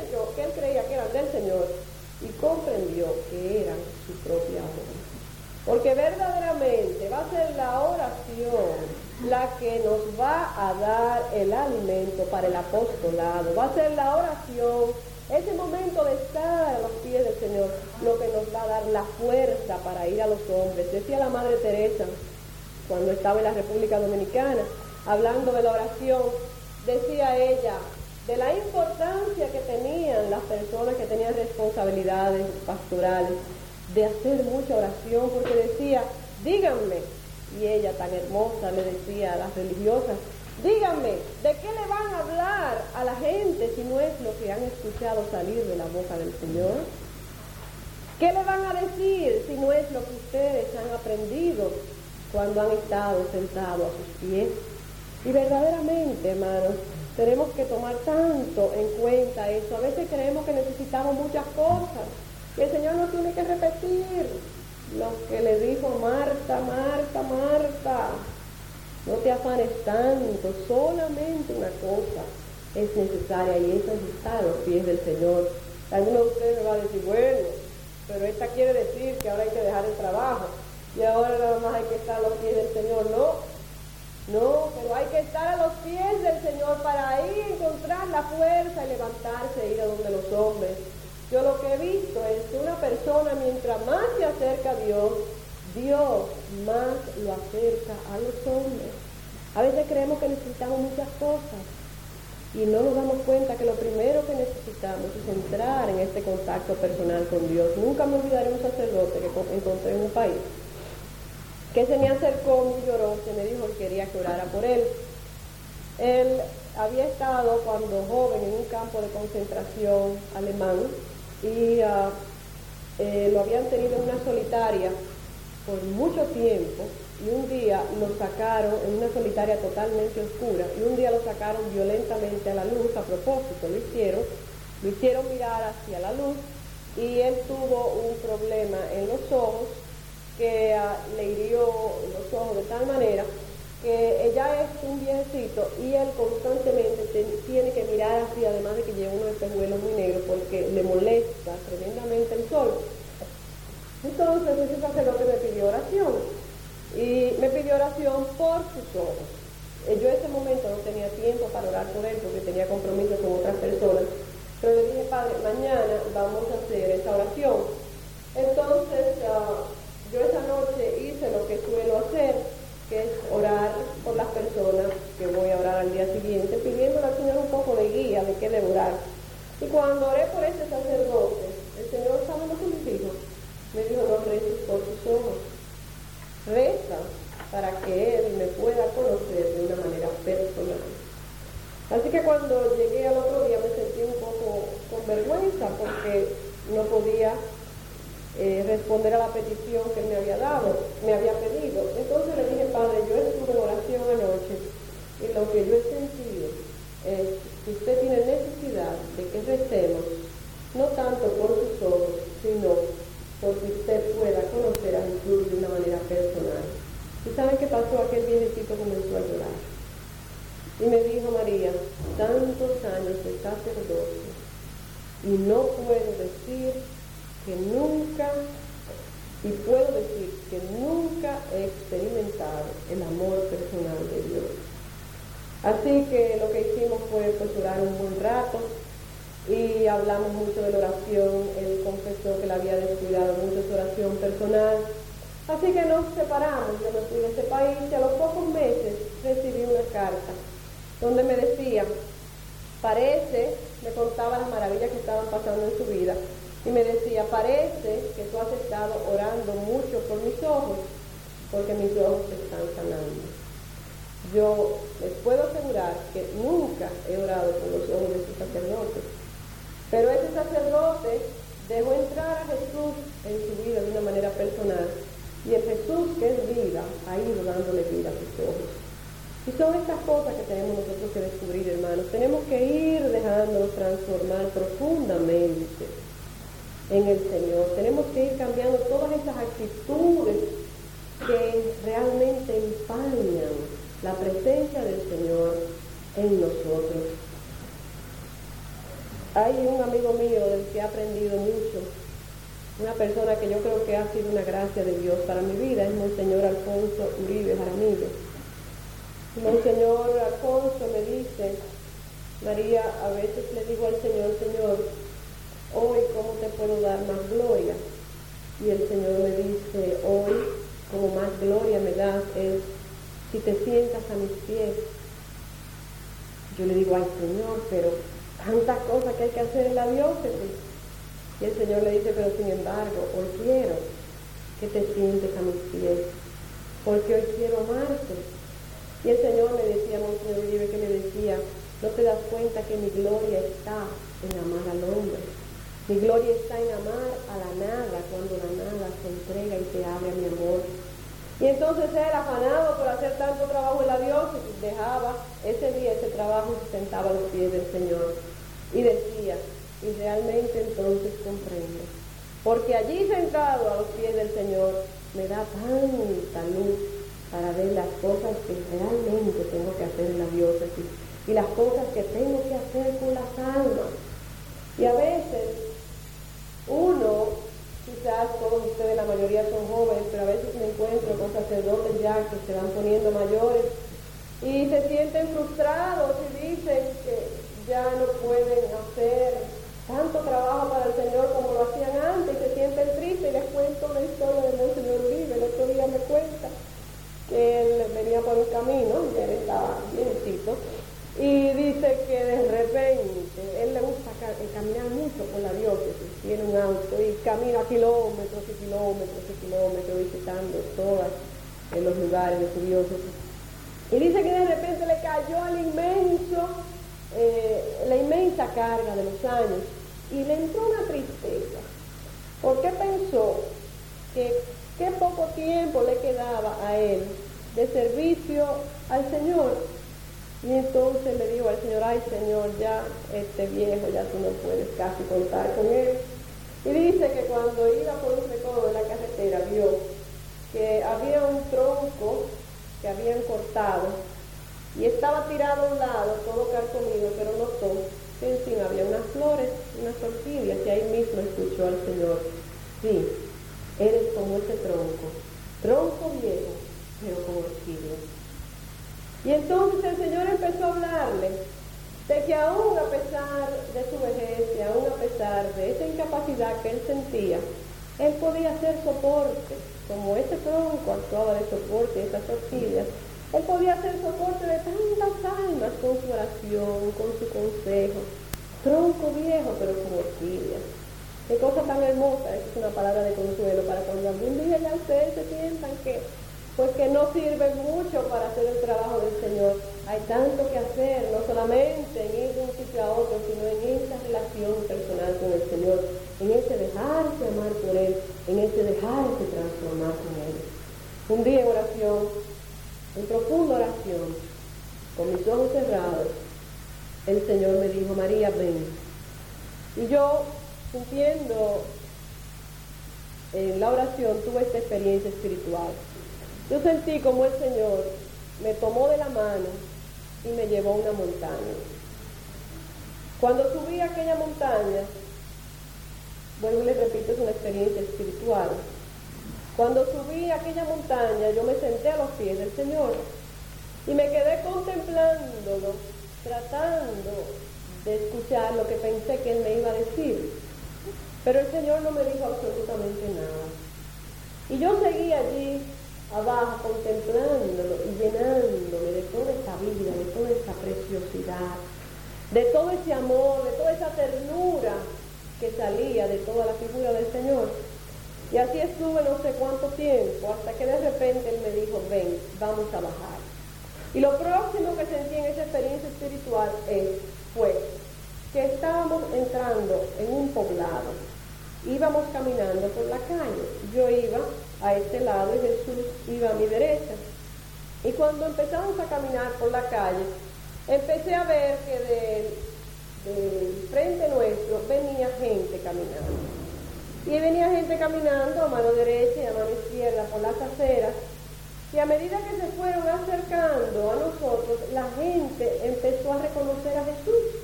que eran del Señor, y comprendió que eran su propia obra. Porque verdaderamente va a ser la oración la que nos va a dar el alimento para el apostolado, va a ser la oración, ese momento de estar a los pies del Señor, lo que nos va a dar la fuerza para ir a los hombres. Decía la Madre Teresa, cuando estaba en la República Dominicana, hablando de la oración, decía ella, de la importancia que tenían las personas que tenían responsabilidades pastorales, de hacer mucha oración, porque decía, díganme, y ella tan hermosa le decía a las religiosas, díganme, ¿de qué le van a hablar a la gente si no es lo que han escuchado salir de la boca del Señor? ¿Qué le van a decir si no es lo que ustedes han aprendido cuando han estado sentados a sus pies? Y verdaderamente, hermanos, tenemos que tomar tanto en cuenta eso. A veces creemos que necesitamos muchas cosas, y el Señor nos tiene que repetir lo que le dijo Marta, Marta, Marta. No te afanes tanto, solamente una cosa es necesaria, y eso es estar a los pies del Señor. Alguno de ustedes me va a decir, bueno, pero esta quiere decir que ahora hay que dejar el trabajo y ahora nada más hay que estar a los pies del Señor. No, pero hay que estar a los pies del Señor para ahí encontrar la fuerza y levantarse e ir a donde los hombres. Yo lo que he visto es que una persona, mientras más se acerca a Dios, Dios más lo acerca a los hombres. A veces creemos que necesitamos muchas cosas y no nos damos cuenta que lo primero que necesitamos es entrar en este contacto personal con Dios. Nunca me olvidaré un sacerdote que encontré en un país, que se me acercó muy lloroso y me dijo que quería que orara por él. Él había estado cuando joven en un campo de concentración alemán y lo habían tenido en una solitaria por mucho tiempo, y un día lo sacaron en una solitaria totalmente oscura, y un día lo sacaron violentamente a la luz. A propósito lo hicieron mirar hacia la luz, y él tuvo un problema en los ojos que le hirió los ojos de tal manera que ella es un viejecito y él constantemente tiene que mirar hacia, además de que lleva unos espejuelos muy negros porque le molesta tremendamente el sol. Entonces ese sacerdote me pidió oración, y me pidió oración por sus ojos. Yo en ese momento no tenía tiempo para orar por él porque tenía compromiso con otras personas, pero le dije: Padre, mañana vamos a hacer esa oración. Entonces yo esa noche hice lo que suelo hacer, que es orar por las personas que voy a orar al día siguiente, pidiéndole al Señor un poco de guía de qué debo orar. Y cuando oré por ese sacerdote, el Señor, ¿sabe lo que me dijo? Me dijo: no reces por tus ojos, reza para que Él me pueda conocer de una manera personal. Así que cuando llegué al otro día me sentí un poco con vergüenza porque no podía responder a la petición que Él me había pedido. Entonces le dije: Padre, yo estuve en oración anoche y lo que yo he sentido es que usted tiene necesidad de que recemos, no tanto por sus ojos, sino porque usted pueda conocer a Jesús de una manera personal. ¿Y saben qué pasó? Aquel viejecito comenzó a llorar y me dijo: María, tantos años de sacerdocio y no puedo decir que nunca, y puedo decir que nunca he experimentado el amor personal de Dios. Así que lo que hicimos fue pues orar un buen rato y hablamos mucho de la oración. Él confesó que le había descuidado mucho su oración personal, así que nos separamos. Yo me fui de ese país y a los pocos meses recibí una carta donde me decía, me contaba las maravillas que estaban pasando en su vida, y me decía: parece que tú has estado orando mucho por mis ojos, porque mis ojos se están sanando. Yo les puedo asegurar que nunca he orado por los ojos de ese sacerdote, pero ese sacerdote dejó entrar a Jesús en su vida de una manera personal, y el Jesús que es vida ha ido dándole vida a sus ojos. Y son estas cosas que tenemos nosotros que descubrir, hermanos. Tenemos que ir dejándonos transformar profundamente en el Señor. Tenemos que ir cambiando todas esas actitudes que realmente empañan la presencia del Señor en nosotros. Hay un amigo mío del que he aprendido mucho, una persona que yo creo que ha sido una gracia de Dios para mi vida, es Monseñor Alfonso Uribe Jaramillo. Monseñor Alfonso me dice: María, a veces le digo al Señor: Señor, hoy ¿cómo te puedo dar más gloria? Y el Señor me dice: hoy como más gloria me das es si te sientas a mis pies. Yo le digo: ay Señor, pero tantas cosas que hay que hacer en la diócesis. Y el Señor le dice: pero sin embargo, hoy quiero que te sientes a mis pies, porque hoy quiero amarte. Y el Señor me decía, Monseñor Uribe, que me decía: no te das cuenta que mi gloria está en amar al hombre. Mi gloria está en amar a la nada, cuando la nada se entrega y te abre a mi amor. Y entonces él, afanado por hacer tanto trabajo en la diócesis, dejaba ese día ese trabajo y se sentaba a los pies del Señor. Y decía: y realmente entonces comprendo, porque allí sentado a los pies del Señor me da tanta luz para ver las cosas que realmente tengo que hacer en la diócesis y las cosas que tengo que hacer con las almas. Y a veces uno, quizás todos ustedes, la mayoría son jóvenes, pero a veces me encuentro con sacerdotes ya que se van poniendo mayores y se sienten frustrados y dicen que ya no pueden hacer tanto trabajo para el Señor como lo hacían antes, y se sienten tristes. Y les cuento una historia de Monseñor Uribe. El otro tiene un auto y camina kilómetros y kilómetros y kilómetros visitando todos los lugares de su diócesis. Y dice que de repente le cayó la inmensa carga de los años y le entró una tristeza, porque pensó que qué poco tiempo le quedaba a él de servicio al Señor. Y entonces le dijo al Señor: ay Señor, ya este viejo, ya tú no puedes casi contar con él. Y dice que cuando iba por un recodo de la carretera vio que había un tronco que habían cortado y estaba tirado a un lado, todo carcomido, pero notó que encima había unas flores, unas orquídeas, y ahí mismo escuchó al Señor: sí, eres como ese tronco viejo, pero con orquídeas. Y entonces el Señor empezó a hablarle de que aún a pesar de su vejez y aún a pesar de esa incapacidad que él sentía, él podía hacer soporte, como ese tronco actuaba de soporte, esas orquídeas, él podía hacer soporte de tantas almas con su oración, con su consejo. Tronco viejo, pero con orquídeas. Qué cosa tan hermosa. Esa es una palabra de consuelo para cuando algún día ya ustedes se sientan que no sirven mucho para hacer el trabajo del Señor. Hay tanto que hacer, no solamente en ir de un sitio a otro, sino en esa relación personal con el Señor, en ese dejarse amar por Él, en ese dejarse transformar con Él. Un día en oración, en profunda oración, con mis ojos cerrados, el Señor me dijo: María, ven. Y yo, sintiendo en la oración, tuve esta experiencia espiritual. Yo sentí como el Señor me tomó de la mano y me llevó a una montaña. Cuando subí a aquella montaña, vuelvo y les repito, es una experiencia espiritual. Cuando subí a aquella montaña, yo me senté a los pies del Señor y me quedé contemplándolo, tratando de escuchar lo que pensé que Él me iba a decir. Pero el Señor no me dijo absolutamente nada. Y yo seguí allí abajo contemplándolo y llenándome de toda esta vida, de toda esta preciosidad, de todo ese amor, de toda esa ternura que salía de toda la figura del Señor. Y así estuve no sé cuánto tiempo, hasta que de repente Él me dijo: ven, vamos a bajar. Y lo próximo que sentí en esa experiencia espiritual fue que estábamos entrando en un poblado. Íbamos caminando por la calle. Yo iba a este lado y Jesús iba a mi derecha. Y cuando empezamos a caminar por la calle, empecé a ver que del frente nuestro venía gente caminando. Y venía gente caminando a mano derecha y a mano izquierda por las aceras. Y a medida que se fueron acercando a nosotros, la gente empezó a reconocer a Jesús.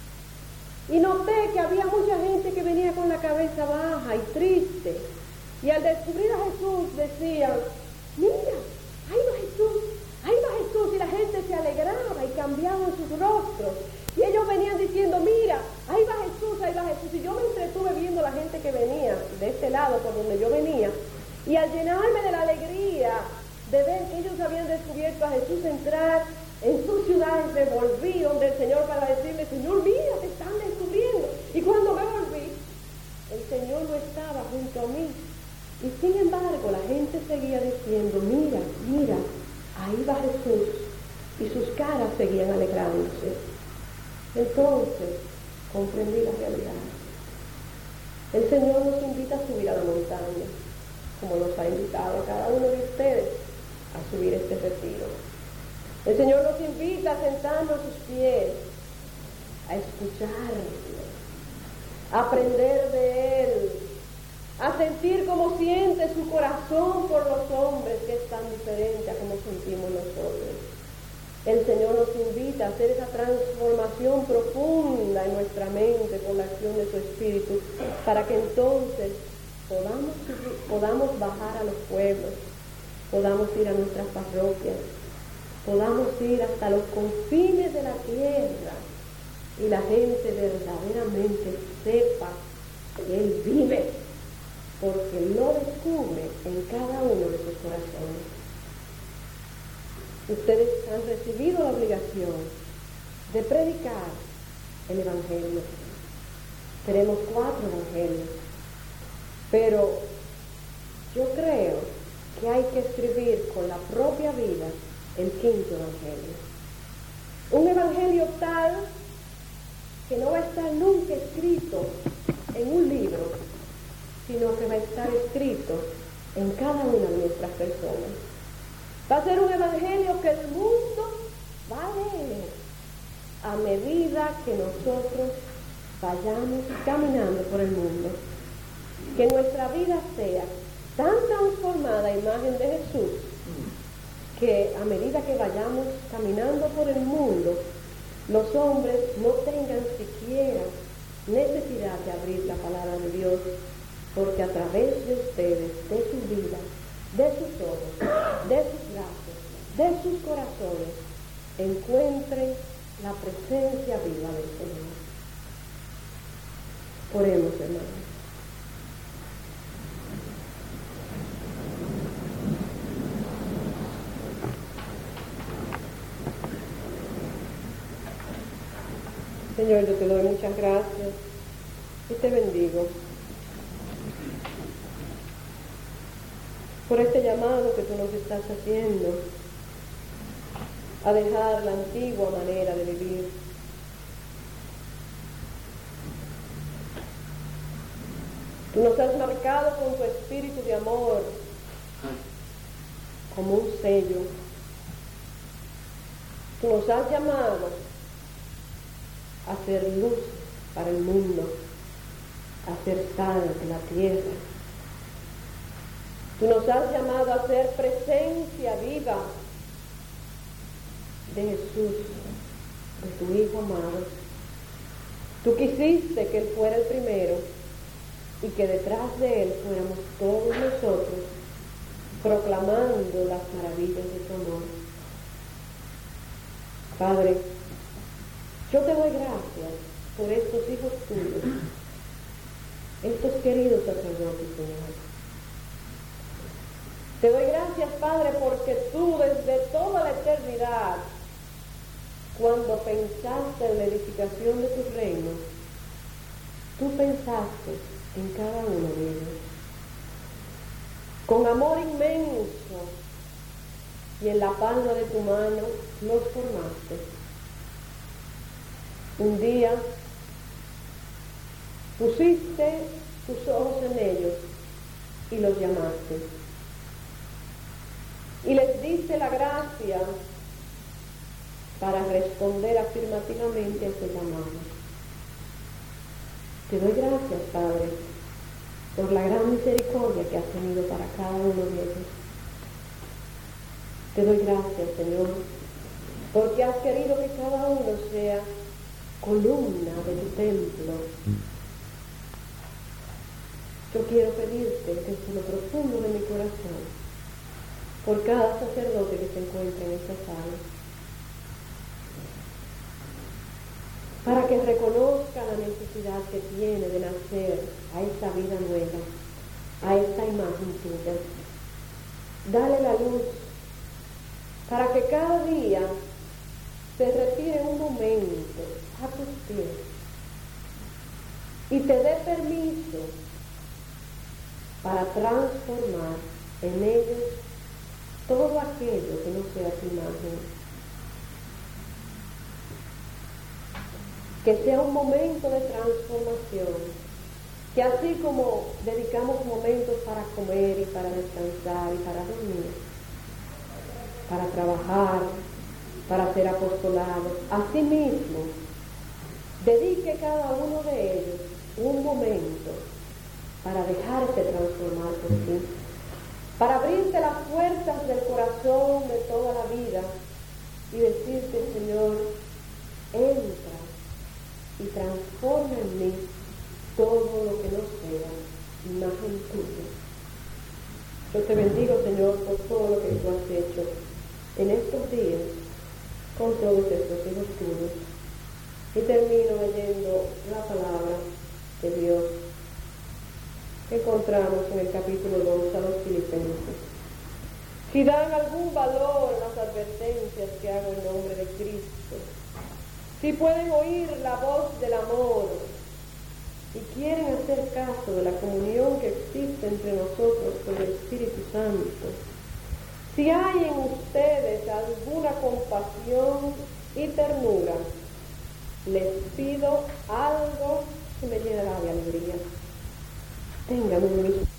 Y noté que había mucha gente que venía con la cabeza baja y triste. Y al descubrir a Jesús decían: mira, ahí va Jesús, ahí va Jesús. Y la gente se alegraba y cambiaban sus rostros. Y ellos venían diciendo: mira, ahí va Jesús, ahí va Jesús. Y yo me entretuve viendo la gente que venía de este lado por donde yo venía. Y al llenarme de la alegría de ver que ellos habían descubierto a Jesús entrar en sus ciudades, me volví donde el Señor para decirle: Señor, mira, te están descubriendo. Y cuando me volví, el Señor no estaba junto a mí. Y sin embargo, la gente seguía diciendo: mira, mira, ahí va Jesús. Y sus caras seguían alegrándose. Entonces, comprendí la realidad. El Señor nos invita a subir a la montaña, como nos ha invitado a cada uno de ustedes a subir este retiro. El Señor nos invita a sentarnos a sus pies, a escucharlo, a aprender de Él, a sentir cómo siente su corazón por los hombres, que es tan diferente a como sentimos nosotros. El Señor nos invita a hacer esa transformación profunda en nuestra mente por la acción de su Espíritu, para que entonces podamos bajar a los pueblos, podamos ir a nuestras parroquias, podamos ir hasta los confines de la tierra y la gente verdaderamente sepa que Él vive, porque lo descubre en cada uno de sus corazones. Ustedes han recibido la obligación de predicar el Evangelio. Tenemos 4 evangelios, pero yo creo que hay que escribir con la propia vida el 5.º evangelio. Un evangelio tal que no va a estar nunca escrito en un libro, sino que va a estar escrito en cada una de nuestras personas. Va a ser un evangelio que el mundo va a leer a medida que nosotros vayamos caminando por el mundo. Que nuestra vida sea tan transformada a imagen de Jesús, que a medida que vayamos caminando por el mundo, los hombres no tengan siquiera necesidad de abrir la palabra de Dios, porque a través de ustedes, de sus vidas, de sus ojos, de sus brazos, de sus corazones, encuentren la presencia viva del Señor. Oremos, hermanos. Señor, yo te doy muchas gracias y te bendigo por este llamado que tú nos estás haciendo a dejar la antigua manera de vivir. Tú nos has marcado con tu espíritu de amor como un sello. Tú nos has llamado a ser luz para el mundo, a ser sal de la tierra. Tú nos has llamado a ser presencia viva de Jesús, de tu Hijo amado. Tú quisiste que Él fuera el primero y que detrás de Él fuéramos todos nosotros proclamando las maravillas de tu amor. Padre, yo te doy gracias por estos hijos tuyos, estos queridos sacerdotes, Señor. Te doy gracias, Padre, porque tú desde toda la eternidad, cuando pensaste en la edificación de tu reino, tú pensaste en cada uno de ellos. Con amor inmenso y en la palma de tu mano los formaste. Un día pusiste tus ojos en ellos y los llamaste. Y les diste la gracia para responder afirmativamente a ese llamado. Te doy gracias, Padre, por la gran misericordia que has tenido para cada uno de ellos. Te doy gracias, Señor, porque has querido que cada uno sea columna de tu templo. Yo quiero pedirte desde lo profundo de mi corazón por cada sacerdote que se encuentra en esta sala, para que reconozca la necesidad que tiene de nacer a esta vida nueva, a esta imagen tuya. Dale la luz para que cada día se retire un momento a tus pies y te dé permiso para transformar en ellos todo aquello que no sea tu imagen. Que sea un momento de transformación, que así como dedicamos momentos para comer y para descansar y para dormir, para trabajar, para hacer apostolado, asimismo, dedique cada uno de ellos un momento para dejarse transformar por ti, para abrirte las puertas del corazón de toda la vida y decirte, Señor, entra y transforma en mí todo lo que no sea imagen tuya. Yo te bendigo, Señor, por todo lo que tú has hecho en estos días con todos estos hijos tuyos. Y termino leyendo la palabra de Dios que encontramos en el capítulo 2 a los Filipenses. Si dan algún valor a las advertencias que hago en nombre de Cristo, si pueden oír la voz del amor y quieren hacer caso de la comunión que existe entre nosotros por el Espíritu Santo, si hay en ustedes alguna compasión y ternura, les pido algo que me llenará de alegría. Tengan un